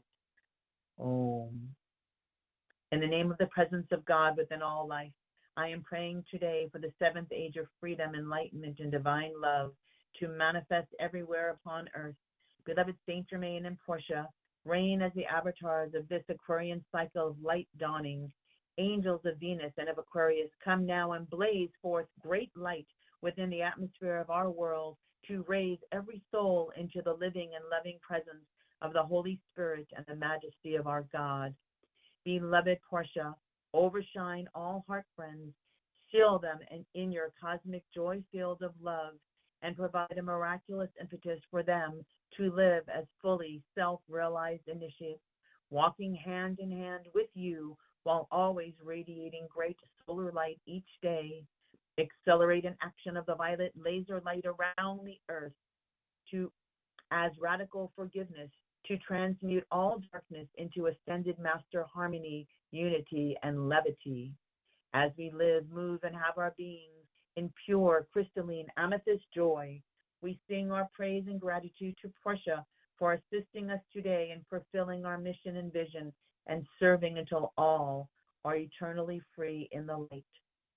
G: Om. In the name of the presence of God within all life, I am praying today for the seventh age of freedom, enlightenment, and divine love to manifest everywhere upon earth. Beloved Saint Germain and Portia, reign as the avatars of this Aquarian cycle of light dawning. Angels of Venus and of Aquarius, come now and blaze forth great light within the atmosphere of our world to raise every soul into the living and loving presence of the Holy Spirit and the majesty of our God. Beloved Portia, overshine all heart friends, seal them in your cosmic joy field of love, and provide a miraculous impetus for them to live as fully self-realized initiates, walking hand in hand with you while always radiating great solar light each day. Accelerate an action of the violet laser light around the earth as radical forgiveness, to transmute all darkness into ascended master harmony, unity, and levity. As we live, move, and have our beings in pure, crystalline, amethyst joy, we sing our praise and gratitude to Portia for assisting us today in fulfilling our mission and vision and serving until all are eternally free in the light.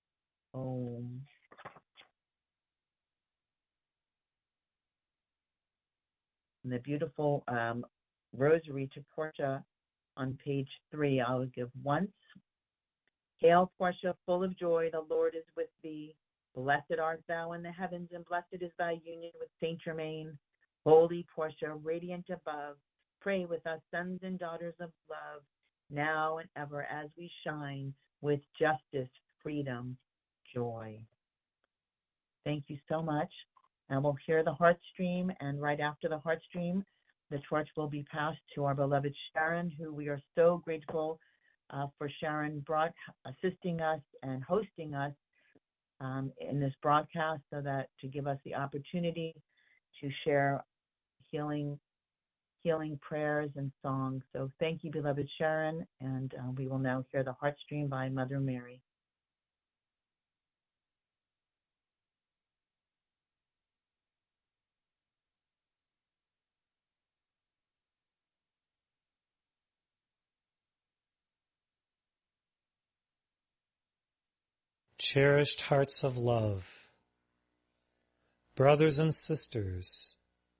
G: Om. And the beautiful rosary to Portia on page 3, I will give once. Hail, Portia, full of joy, the Lord is with thee. Blessed art thou in the heavens, and blessed is thy union with Saint Germain. Holy Portia, radiant above, pray with us, sons and daughters of love, now and ever as we shine with justice, freedom, joy. Thank you so much. And we'll hear the Heartstream, and right after the Heartstream, the torch will be passed to our beloved Sharon, who we are so grateful for Sharon assisting us and hosting us in this broadcast, so that to give us the opportunity to share healing prayers and songs. So thank you, beloved Sharon, and we will now hear the Heartstream by Mother Mary.
H: Cherished hearts of love, brothers and sisters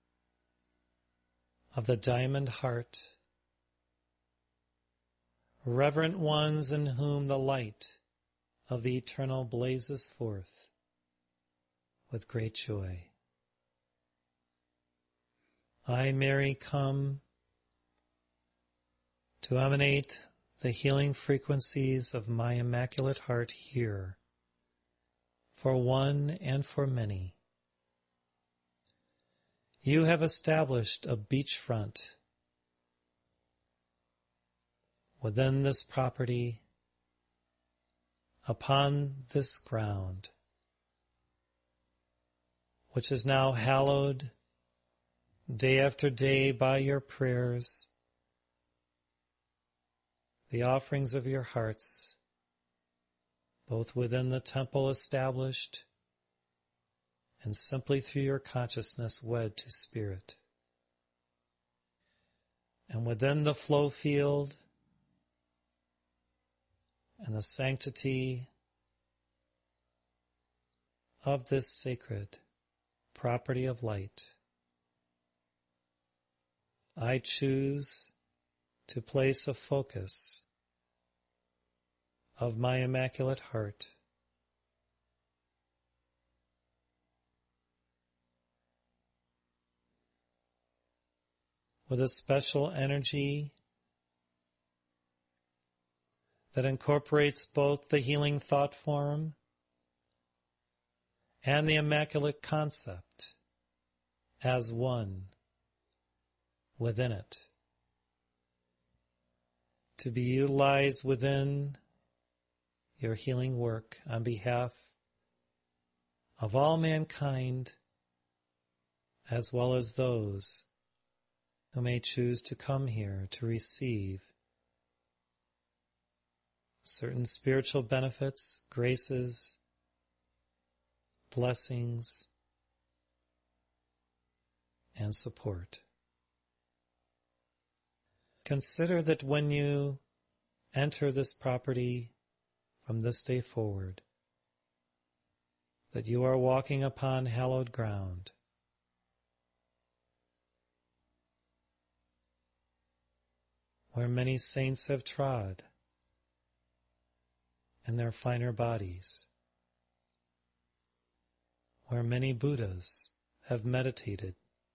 H: of the diamond heart, reverent ones in whom the light of the eternal blazes forth with great joy. I, Mary, come to emanate the healing frequencies of my Immaculate Heart here, for one and for many, You have established a beachfront within this property, upon this ground, which is now hallowed day after day by your prayers, the offerings of your hearts, both within the temple established and simply through your consciousness wed to Spirit. And within the flow field and the sanctity of this sacred property of light, I choose to place a focus of my Immaculate Heart with a special energy that incorporates both the healing thought form and the Immaculate concept as one within it, to be utilized within your healing work on behalf of all mankind, as well as those who may choose to come here to receive certain spiritual benefits, graces, blessings, and support. Consider that when you enter this property from this day forward, that you are walking upon hallowed ground, where many saints have trod in their finer bodies, where many Buddhas have meditated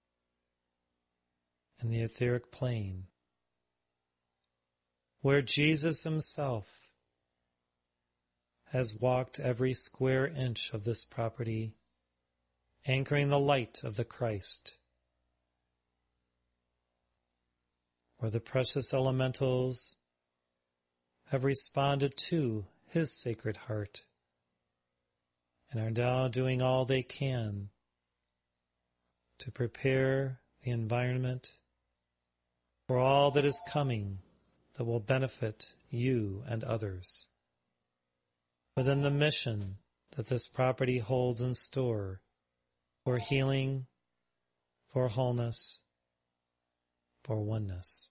H: in the etheric plane, where Jesus himself has walked every square inch of this property, anchoring the light of the Christ, where the precious elementals have responded to his Sacred Heart and are now doing all they can to prepare the environment for all that is coming that will benefit you and others, within the mission that this property holds in store for healing, for wholeness, for oneness.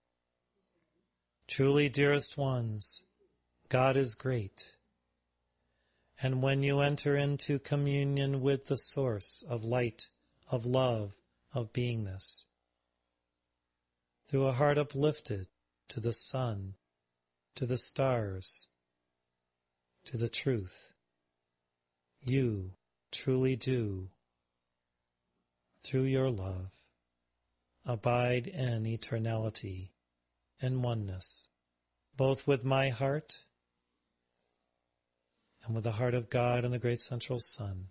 H: Truly, dearest ones, God is great, and when you enter into communion with the source of light, of love, of beingness, through a heart uplifted to the sun, to the stars, to the truth, you truly do, through your love, abide in eternality and oneness, both with my heart and with the heart of God and the great central sun.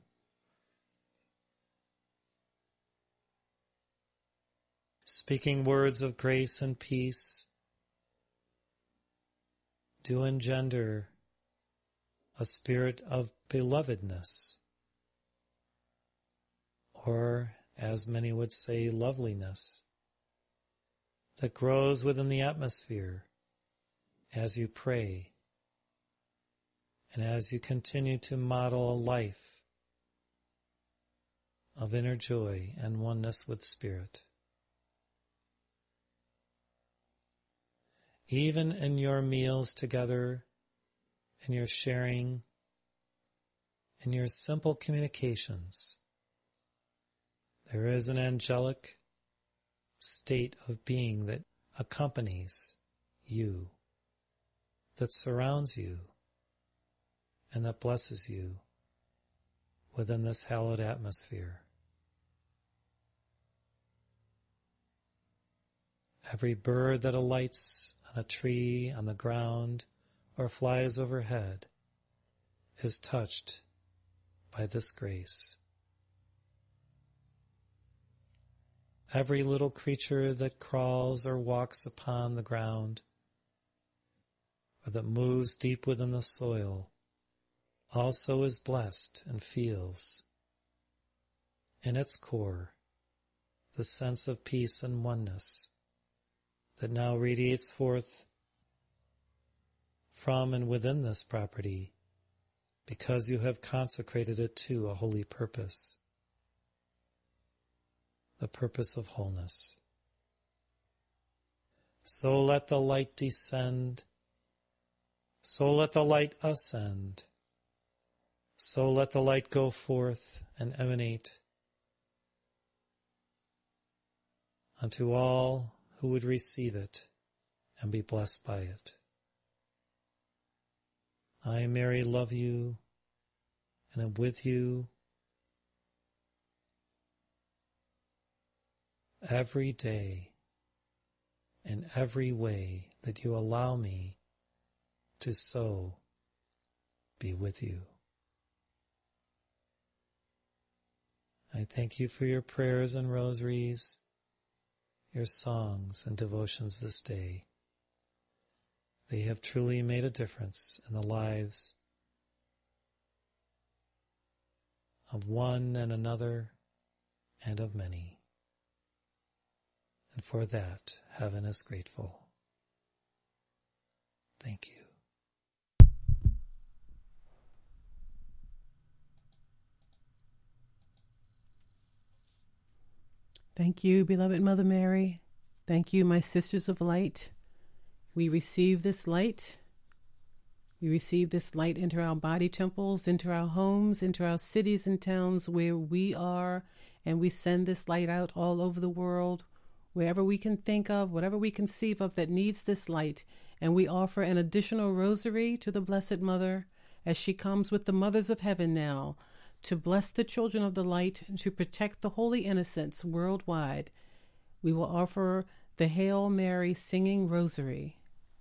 H: Speaking words of grace and peace do engender a spirit of belovedness, or, as many would say, loveliness, that grows within the atmosphere as you pray and as you continue to model a life of inner joy and oneness with Spirit. Even in your meals together, in your sharing, in your simple communications, there is an angelic state of being that accompanies you, that surrounds you, and that blesses you within this hallowed atmosphere. Every bird that alights on a tree, on the ground, or flies overhead is touched by this grace. Every little creature that crawls or walks upon the ground, or that moves deep within the soil, also is blessed and feels, in its core, the sense of peace and oneness that now radiates forth from and within this property, because you have consecrated it to a holy purpose, the purpose of wholeness. So let the light descend, so let the light ascend, so let the light go forth and emanate unto all who would receive it and be blessed by it. I, Mary, love you and am with you every day in every way that you allow me to so be with you. I thank you for your prayers and rosaries, your songs and devotions this day. They have truly made a difference in the lives of one and another and of many. And for that, heaven is grateful. Thank you.
I: Thank you, beloved Mother Mary. Thank you, my sisters of light. We receive this light. We receive this light into our body temples, into our homes, into our cities and towns where we are, and we send this light out all over the world, wherever we can think of, whatever we conceive of that needs this light. And we offer an additional rosary to the Blessed Mother as she comes with the mothers of heaven now to bless the children of the light and to protect the holy innocents worldwide. We will offer the Hail Mary singing rosary.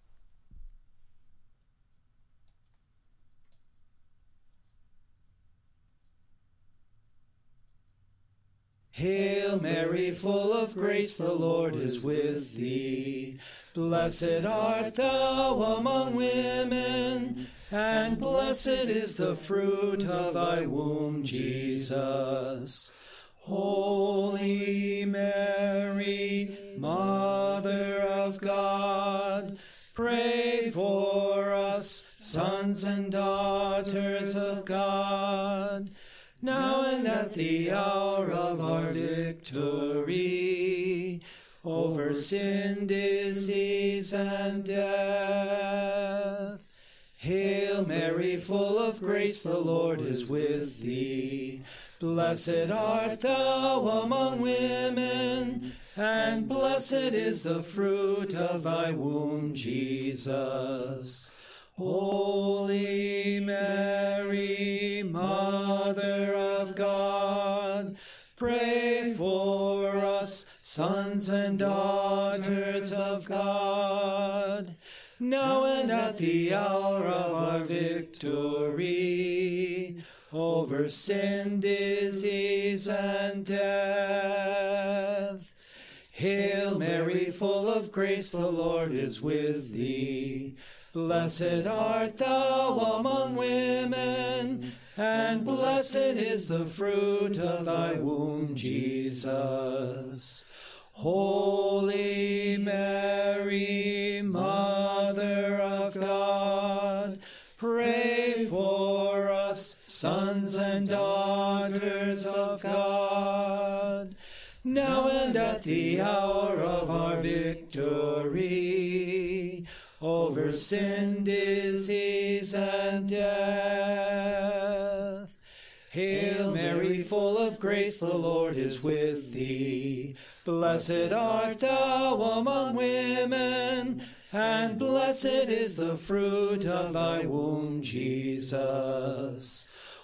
J: Hail Mary, full of grace, the Lord is with thee. Blessed art thou among women, and blessed is the fruit of thy womb, Jesus. Holy Mary, Mother of God, pray for us, sons and daughters of God, now and at the hour of our victory, over sin, disease, and death. Hail Mary, full of grace, the Lord is with thee. Blessed art thou among women, and blessed is the fruit of thy womb, Jesus. Holy Mary, Mother of God, pray for us, sons and daughters of God, now and at the hour of our victory, over sin, disease, and death. Hail Mary, full of grace, the Lord is with thee. Blessed art thou among women, and blessed is the fruit of thy womb, Jesus. Holy Mary, Mother of God, pray for us, sons and daughters of God, now and at the hour of our victory, over sin, disease, and death. Hail Mary, full of grace, the Lord is with thee. Blessed art thou among women, and blessed is the fruit of thy womb, Jesus.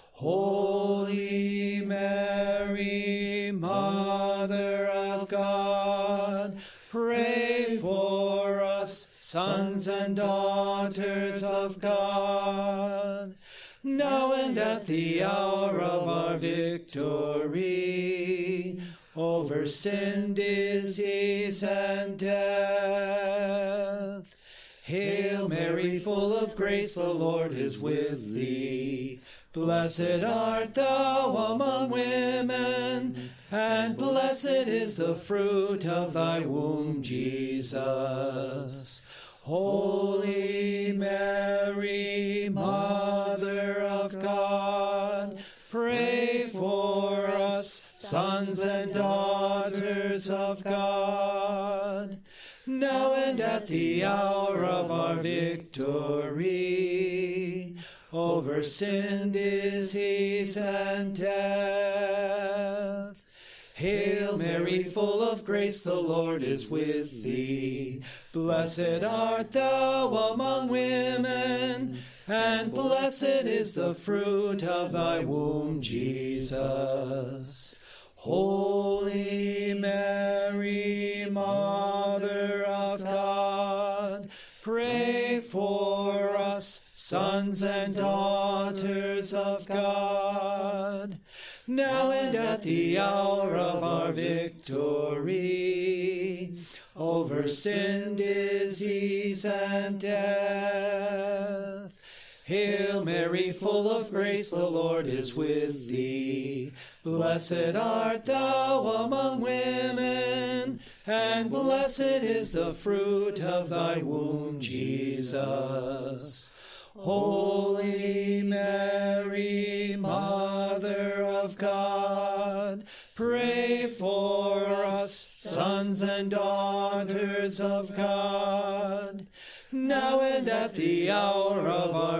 J: Holy Mary, Mother of God, pray for us, sons and daughters of God, now and at the hour of our victory, over over sin, disease, and death. Hail Mary, full of grace, the Lord is with thee. Blessed art thou among women, and blessed is the fruit of thy womb, Jesus. Holy Mary, Mother of God, pray for us, sons and daughters of God, now and at the hour of our victory, over sin, disease, and death. Hail Mary, full of grace, the Lord is with thee. Blessed art thou among women, and blessed is the fruit of thy womb, Jesus. Holy Mary, Mother of God, pray for us, sons and daughters of God, now and at the hour of our victory, over sin, disease, and death. Hail Mary, full of grace, the Lord is with thee. Blessed art thou among women, and blessed is the fruit of thy womb, Jesus. Holy Mary, Mother of God, pray for us, sons and daughters of God, now and at the hour of our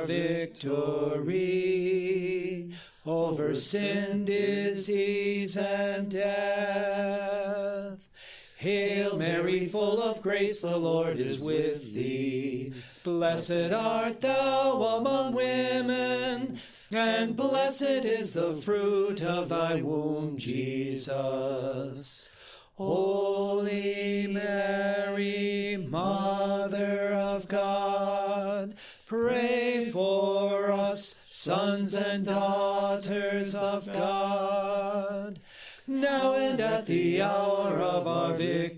J: victory, over sin, disease, and death. Hail Mary, full of grace, the Lord is with thee. Blessed art thou among women, and blessed is the fruit of thy womb, Jesus. Holy Mary, Mother of God, pray for us, sons and daughters of God, now and at the hour of our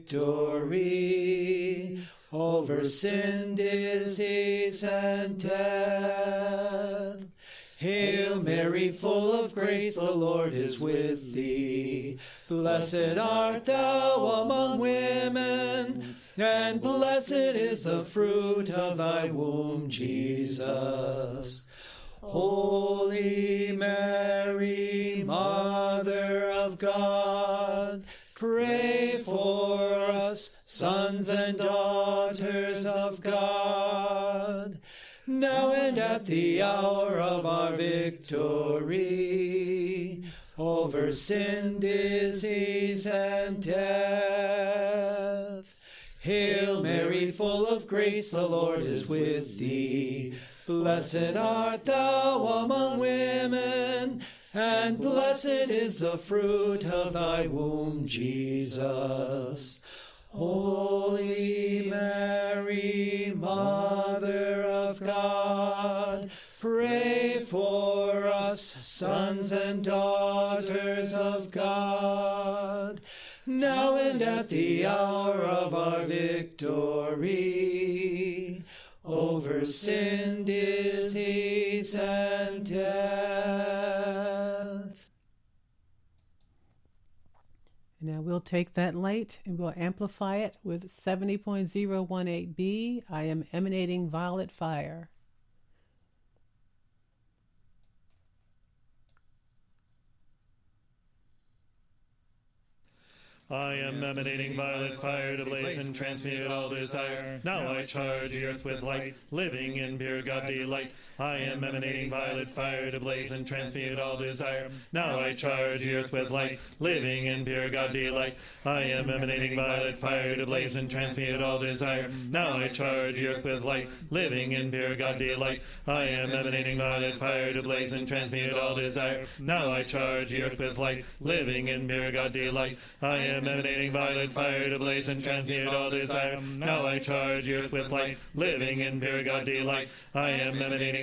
J: victory, over sin, disease, and death. Hail Mary, full of grace, the Lord is with thee. Blessed art thou among women, and blessed is the fruit of thy womb, Jesus. Holy Mary, Mother of God, pray for us, sons and daughters of God, now and at the hour of our victory, over sin, disease, and death. Hail Mary, full of grace, the Lord is with thee. Blessed art thou among women, and blessed is the fruit of thy womb, Jesus. Holy Mary, Mother of God, pray for us, sons and daughters of God, now and at the hour of our victory, over sin, disease, and death.
I: Now we'll take that light and we'll amplify it with 70.018B. I am emanating violet fire.
H: I am emanating violet fire to blaze and transmute all desire. Now I charge the earth with light, living in pure godly light. I am emanating violet fire to blaze and transmute all desire. Now I charge the earth with light, living in pure godly light. I am emanating violet fire to blaze and transmute all desire. Now I charge the earth with light, living in pure godly light. I am emanating violet fire to blaze and transmute all desire. Now I charge the earth with light, living in pure godly light. I am emanating violet fire to blaze and transmute all desire. Now I charge the earth with light, living in pure godly light. I am emanating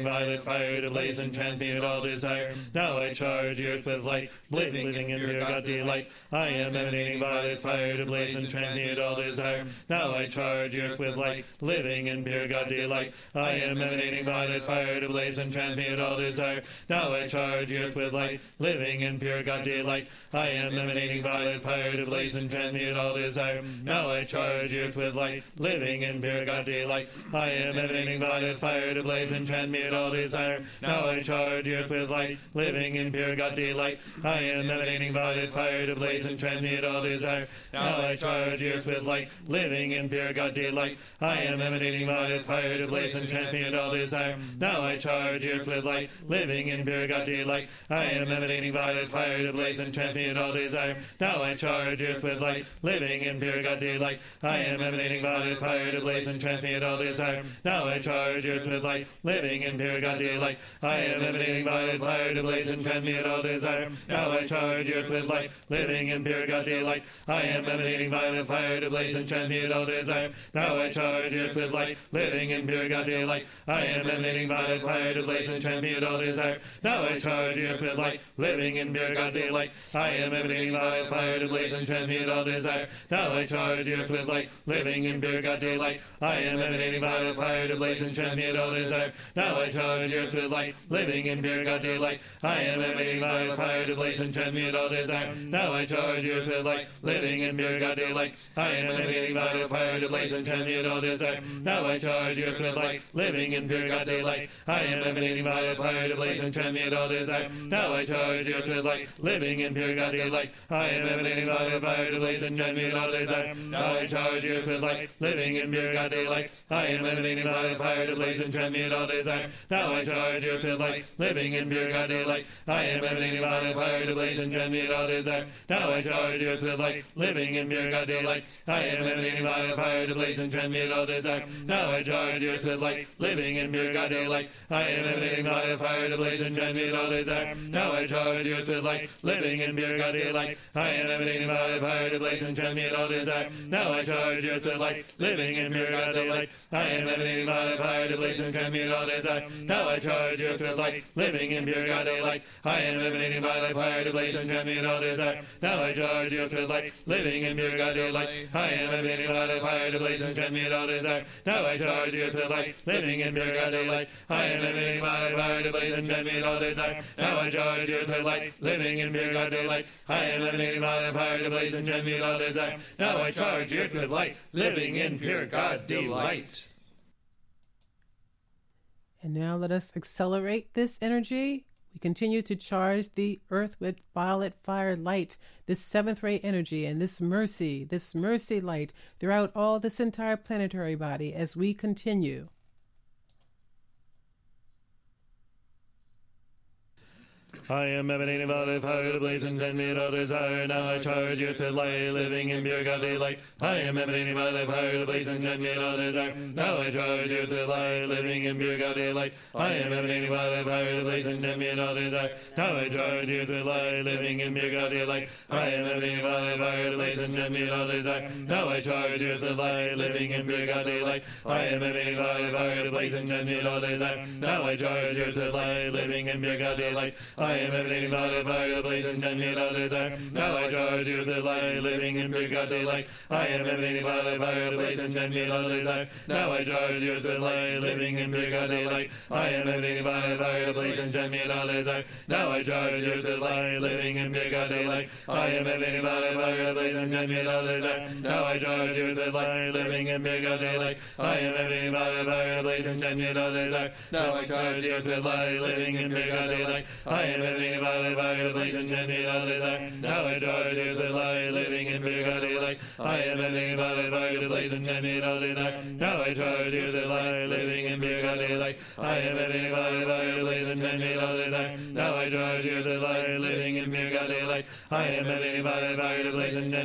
H: violet fire to blaze and transmute all desire. Now I charge the earth with light, living in pure godly light. I am emanating violet fire to blaze and transmute all desire. Now I charge the earth with light, living in pure godly light. I am emanating violet fire to blaze and transmute all desire. Now I charge the earth with light, living in pure godly light. I am emanating violet fire to blaze and transmute all desire. Now I charge the earth with light, living in pure godly light. I am emanating violet fire to blaze and transmute all desire. Now I charge the earth with light, living in pure godly light. I am emanating violet fire to blaze and transmute all desire. Now I charge the earth with light, living in pure godly light. I am emanating violet fire to blaze and transmute all desire. Now I charge the earth with light, living in pure godly light. I am emanating violet fire to blaze and transmute all desire. Now I charge the earth with light, living in pure godly light. I am emanating violet fire to blaze and transmute all desire. Now I charge the earth with light, living in pure godly light. I am emanating violet fire to blaze and transmute all desire. Now I charge the earth with light, living in pure godly light. I am emanating violet fire to blaze and transmute all desire. Now I charge the earth with light, living in pure godly light. I am emanating violet fire to blaze and transmute all desire. Now I charge the earth with light, living in pure godly light. I am emanating violet fire to blaze and transmute all desire. Now I charge the earth with light, living in pure godly light. I am emanating violet fire to blaze and transmute all desire. Now I charge the earth with light, living in pure godly light. I am emanating violet fire to blaze and transmute all desire. Now I charge the earth with light, living in pure godly light. I am emanating violet fire to blaze and transmute all desire. Now I charge the earth with light, living in pure godly light. I am emanating violet fire to blaze and transmute all desire. Now I charge the earth with light, living in pure godly light. I am emanating violet fire to blaze and transmute all desire. Now I charge the earth with light, living in pure godly light. I am emanating violet fire to blaze and transmute all desire. Now I charge the earth with light, living in pure godly light. I am emanating violet fire to blaze and transmute all desire. Now I charge the earth with light, living in pure godly light. I am emanating violet fire to blaze and transmute all desire. Now I charge the earth with light, living in pure godly light. I am emanating violet fire to blaze and transmute all desire. Now I charge the earth with light, living in pure godly light. I am emanating violet fire to blaze and transmute all desire. Now I charge the earth with light, living in pure godly light. I am emanating violet fire to blaze and transmute all desire. Now I charge the earth with light, living in pure godly light. I am emanating violet fire to blaze and transmute all desire. Now I charge the earth with light, living in pure godly light. I am emanating violet fire to blaze and transmute all desire. Now I charge the earth with light, living in pure godly light. I am emanating violet fire to blaze and transmute all desire. Now I charge the earth with light, living in pure godly light. I am emanating violet fire to blaze and transmute all desire. Now I charge the earth with light, living in pure godly light.
I: And now let us accelerate this energy. We continue to charge the earth with violet fire light, this seventh ray energy and this mercy light throughout all this entire planetary body as we continue.
H: I am emanating violet fire to blaze and transmute all desire. Now I charge you to light, living in pure godly light. I am emanating violet fire to blaze and transmute all desire. Now I charge you to light, living in pure godly light. I am emanating violet fire to blaze and transmute all desire. Now I charge you to light, living in pure godly light. I am emanating violet fire to blaze and transmute all desire. Now I charge you to light, living in pure godly light. I am emanating violet fire to blaze and transmute all desire. Now I charge you to light, living in pure godly light. I am emanating violet fire to blaze and transmute all desire. Now I charge you to light, living in pure godly light. I am emanating violet fire to blaze and transmute all desire. Now I charge you to light, living in pure godly light. I am emanating violet fire to blaze and transmute all desire. Now I charge you to light, living in pure godly light. I am emanating violet fire to blaze and transmute all desire. Now I charge you to light, living in pure godly light. I am emanating violet fire to blaze and transmute all desire. Now I charge you to light, living in pure godly light. I am emanating violet fire to blaze and transmute all desire. Now I charge you to light, living in pure godly light. I am emanating violet fire to blaze and transmute all desire. Now I charge you to light, living in pure godly light. I am emanating violet fire to blaze and transmute all desire. Now I charge you to light, living in pure godly light. I am emanating violet fire to blaze and transmute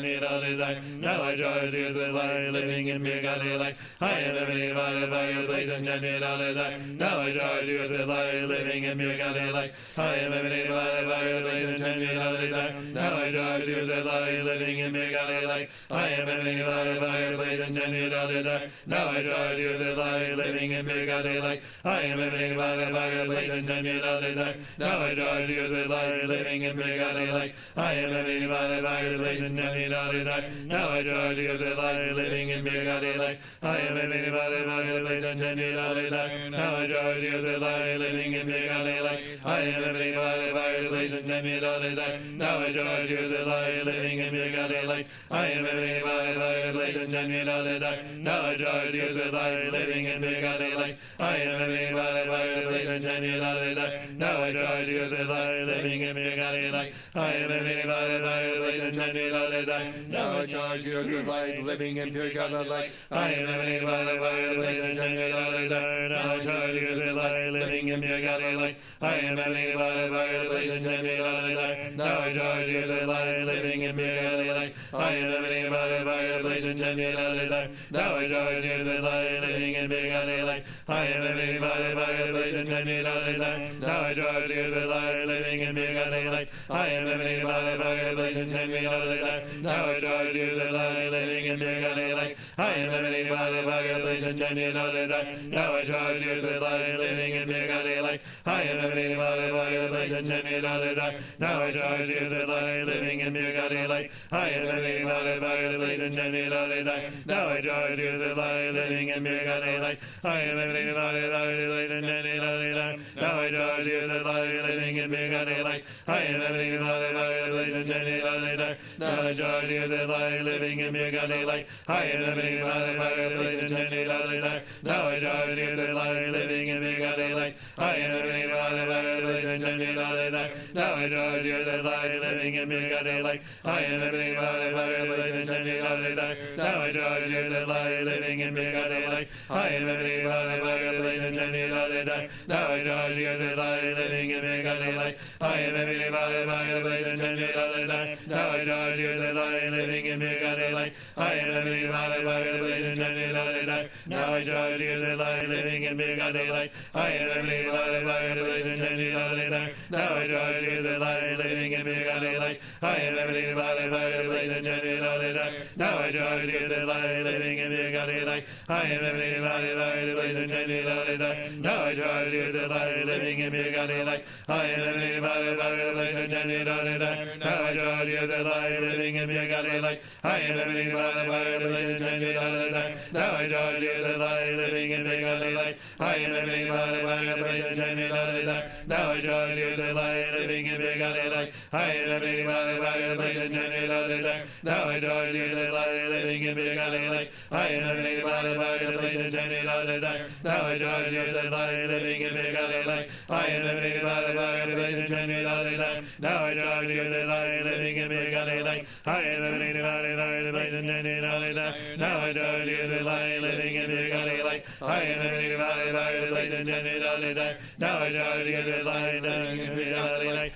J: Now I charge you with light, living in pure godly light. I am everything divided by your place and enchanted all is I. Now I charge you with light, living in pure godly light. I am everything divided by your place and enchanted all is I. Now I charge you with light, living in pure godly light. I am everything divided by your place and enchanted all is I. Now I charge you with light, living in pure godly light. I am everything divided by your place and enchanted all is I. Now I charge you with light, living in pure godly light. I am everything divided by your place and enchanted all is I. Now I charge you with light, living in pure godly light. I am everything divided by your place and enchanted all is I. Now I charge you with light, living in pure godly light. I am everything divided by your place and enchanted all is I. Now I charge you with light, living in pure godly light. I am everything divided by your place and enchanted all is I. Now I charge you with light, living in pure godly light. I am everything divided by your place and enchanted all is I. Now I charge you with light, living in pure godly light. I am everything divided by your place and enchanted all is I. Now I charge you with light, living in pure godly light. I am everything divided by your place and enchanted all is I. Now I charge you with light, living in pure godly light. I am everything divided by your place and enchanted all is I. Now I charge you with light, living in pure godly light. I am everything divided by your place and enchanted all is I. Now I charge you with light, living in pure godly light. I am everything divided by your place and enchanted all is I. Now I charge you with light, living in pure godly light. I am everything divided by your place and enchanted all is I. Now I charge you with light, living in pure godly light. I am everything divided by your place and enchanted all is I. Now I charge you with light, living in pure godly light. I am everything divided by your place and enchanted all is I. Now I charge you with light, living in pure godly light. I am everything divided by your place and enchanted all is I. Now I charge you with light, living in pure godly light. I am everything divided by your place and enchanted all is I. Now I charge you with light, living in pure godly light. I am everything divided by your place and enchanted all is I. Now I charge you with light, living in pure godly light. I am everything divided by your place and enchanted all is I. Now I charge you with light, living in pure godly light. I am everything divided by your place and enchanted all is I. Now I charge you with light, living in pure godly light. I am everything divided by your place and enchanted all is I. Now I charge you with light, living in pure godly light. I am everything divided by your place and enchanted all is I. Now I charge you with light, living in pure godly light. I am everything divided by your place and enchanted all is I. Now I charge you with light, living in pure godly light. I am everything divided by your place and enchanted all is I. Now I charge you with light, living in pure godly light. I am everything divided by your place and enchanted all is I. Now I charge you with light, living in pure godly light. I am everything divided by your place and enchanted all is I. Now I charge you with light, living in pure godly light. I am everything divided by your place and enchanted all is I. Now I charge you with light, living in pure godly light. I am everything divided by your place and enchanted all is I. Now I charge you with light, living in pure godly light. I am everything divided by your place and enchanted all is I. Now I charge you with light, living in pure godly light. I am everything divided by your place and enchanted all is I. Now I charge you with light, living in pure godly light. I am everything divided by your place and enchanted all is I. Now I charge you with light, living in pure godly light. I am everything divided by your place and enchanted all is I. Now I charge you with light, living in pure godly light. I am everything divided by your place and enchanted all is I. Now I charge you with light, living in pure godly light. I am everything divided by your place and enchanted all is I. Now I charge you with light, living in pure godly light. I am everything divided by your place and enchanted all is I. Now I charge you with light, living in pure godly light.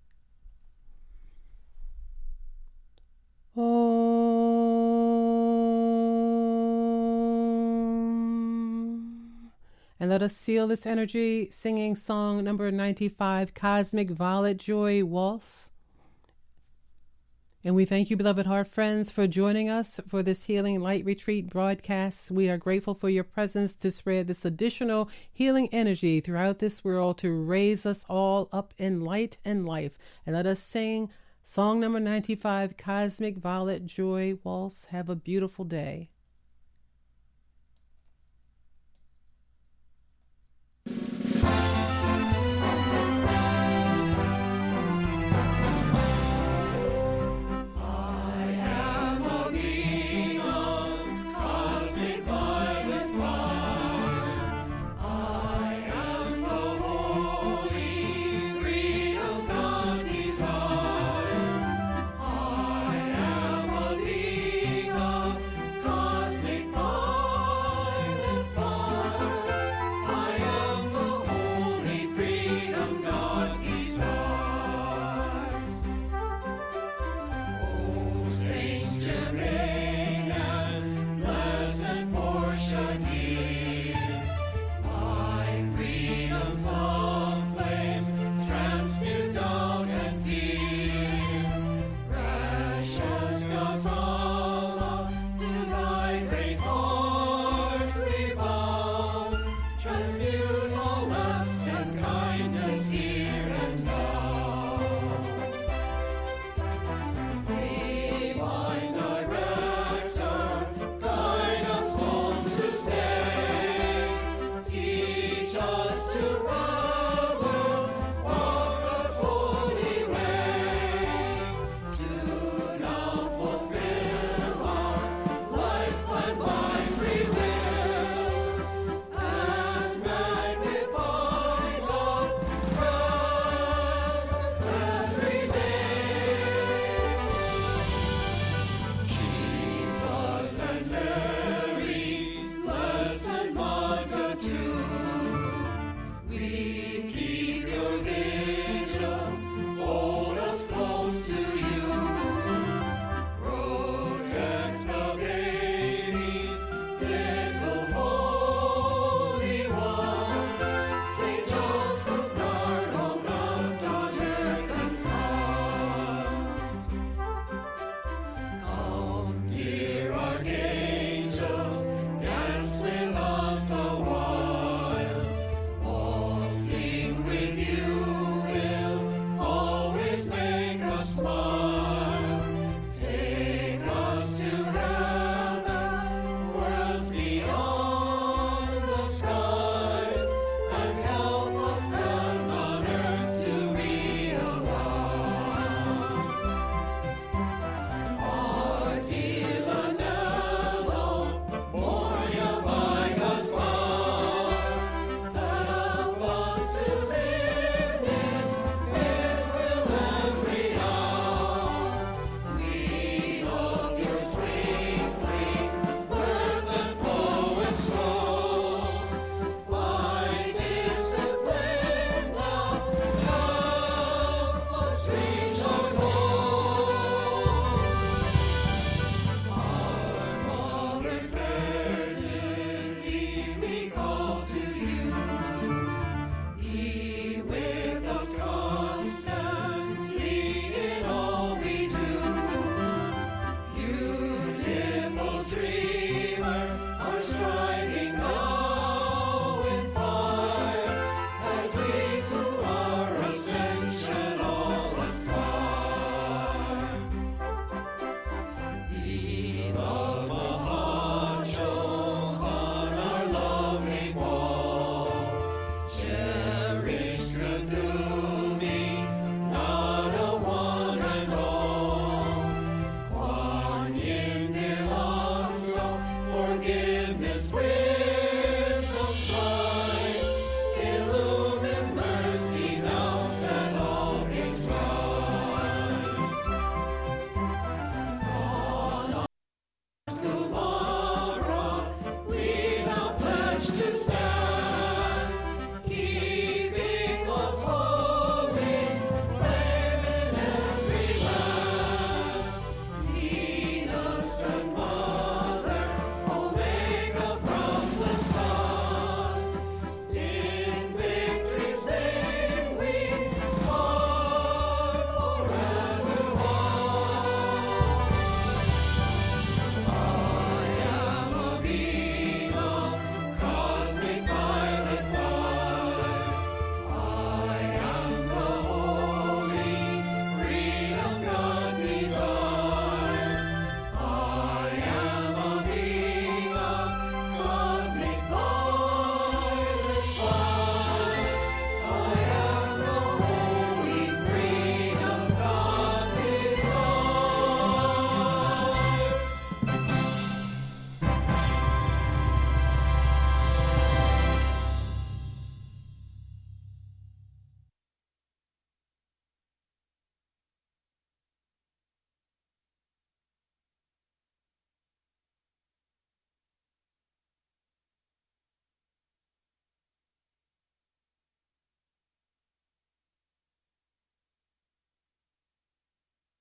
I: And let us seal this energy singing song number 95, Cosmic Violet Joy Waltz. And we thank you, beloved heart friends, for joining us for this Healing Light Retreat broadcast. We are grateful for your presence to spread this additional healing energy throughout this world to raise us all up in light and life. And let us sing song number 95, Cosmic Violet Joy Waltz. Have a beautiful day.
B: God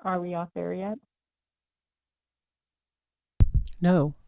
A: Are we off air yet?
I: No.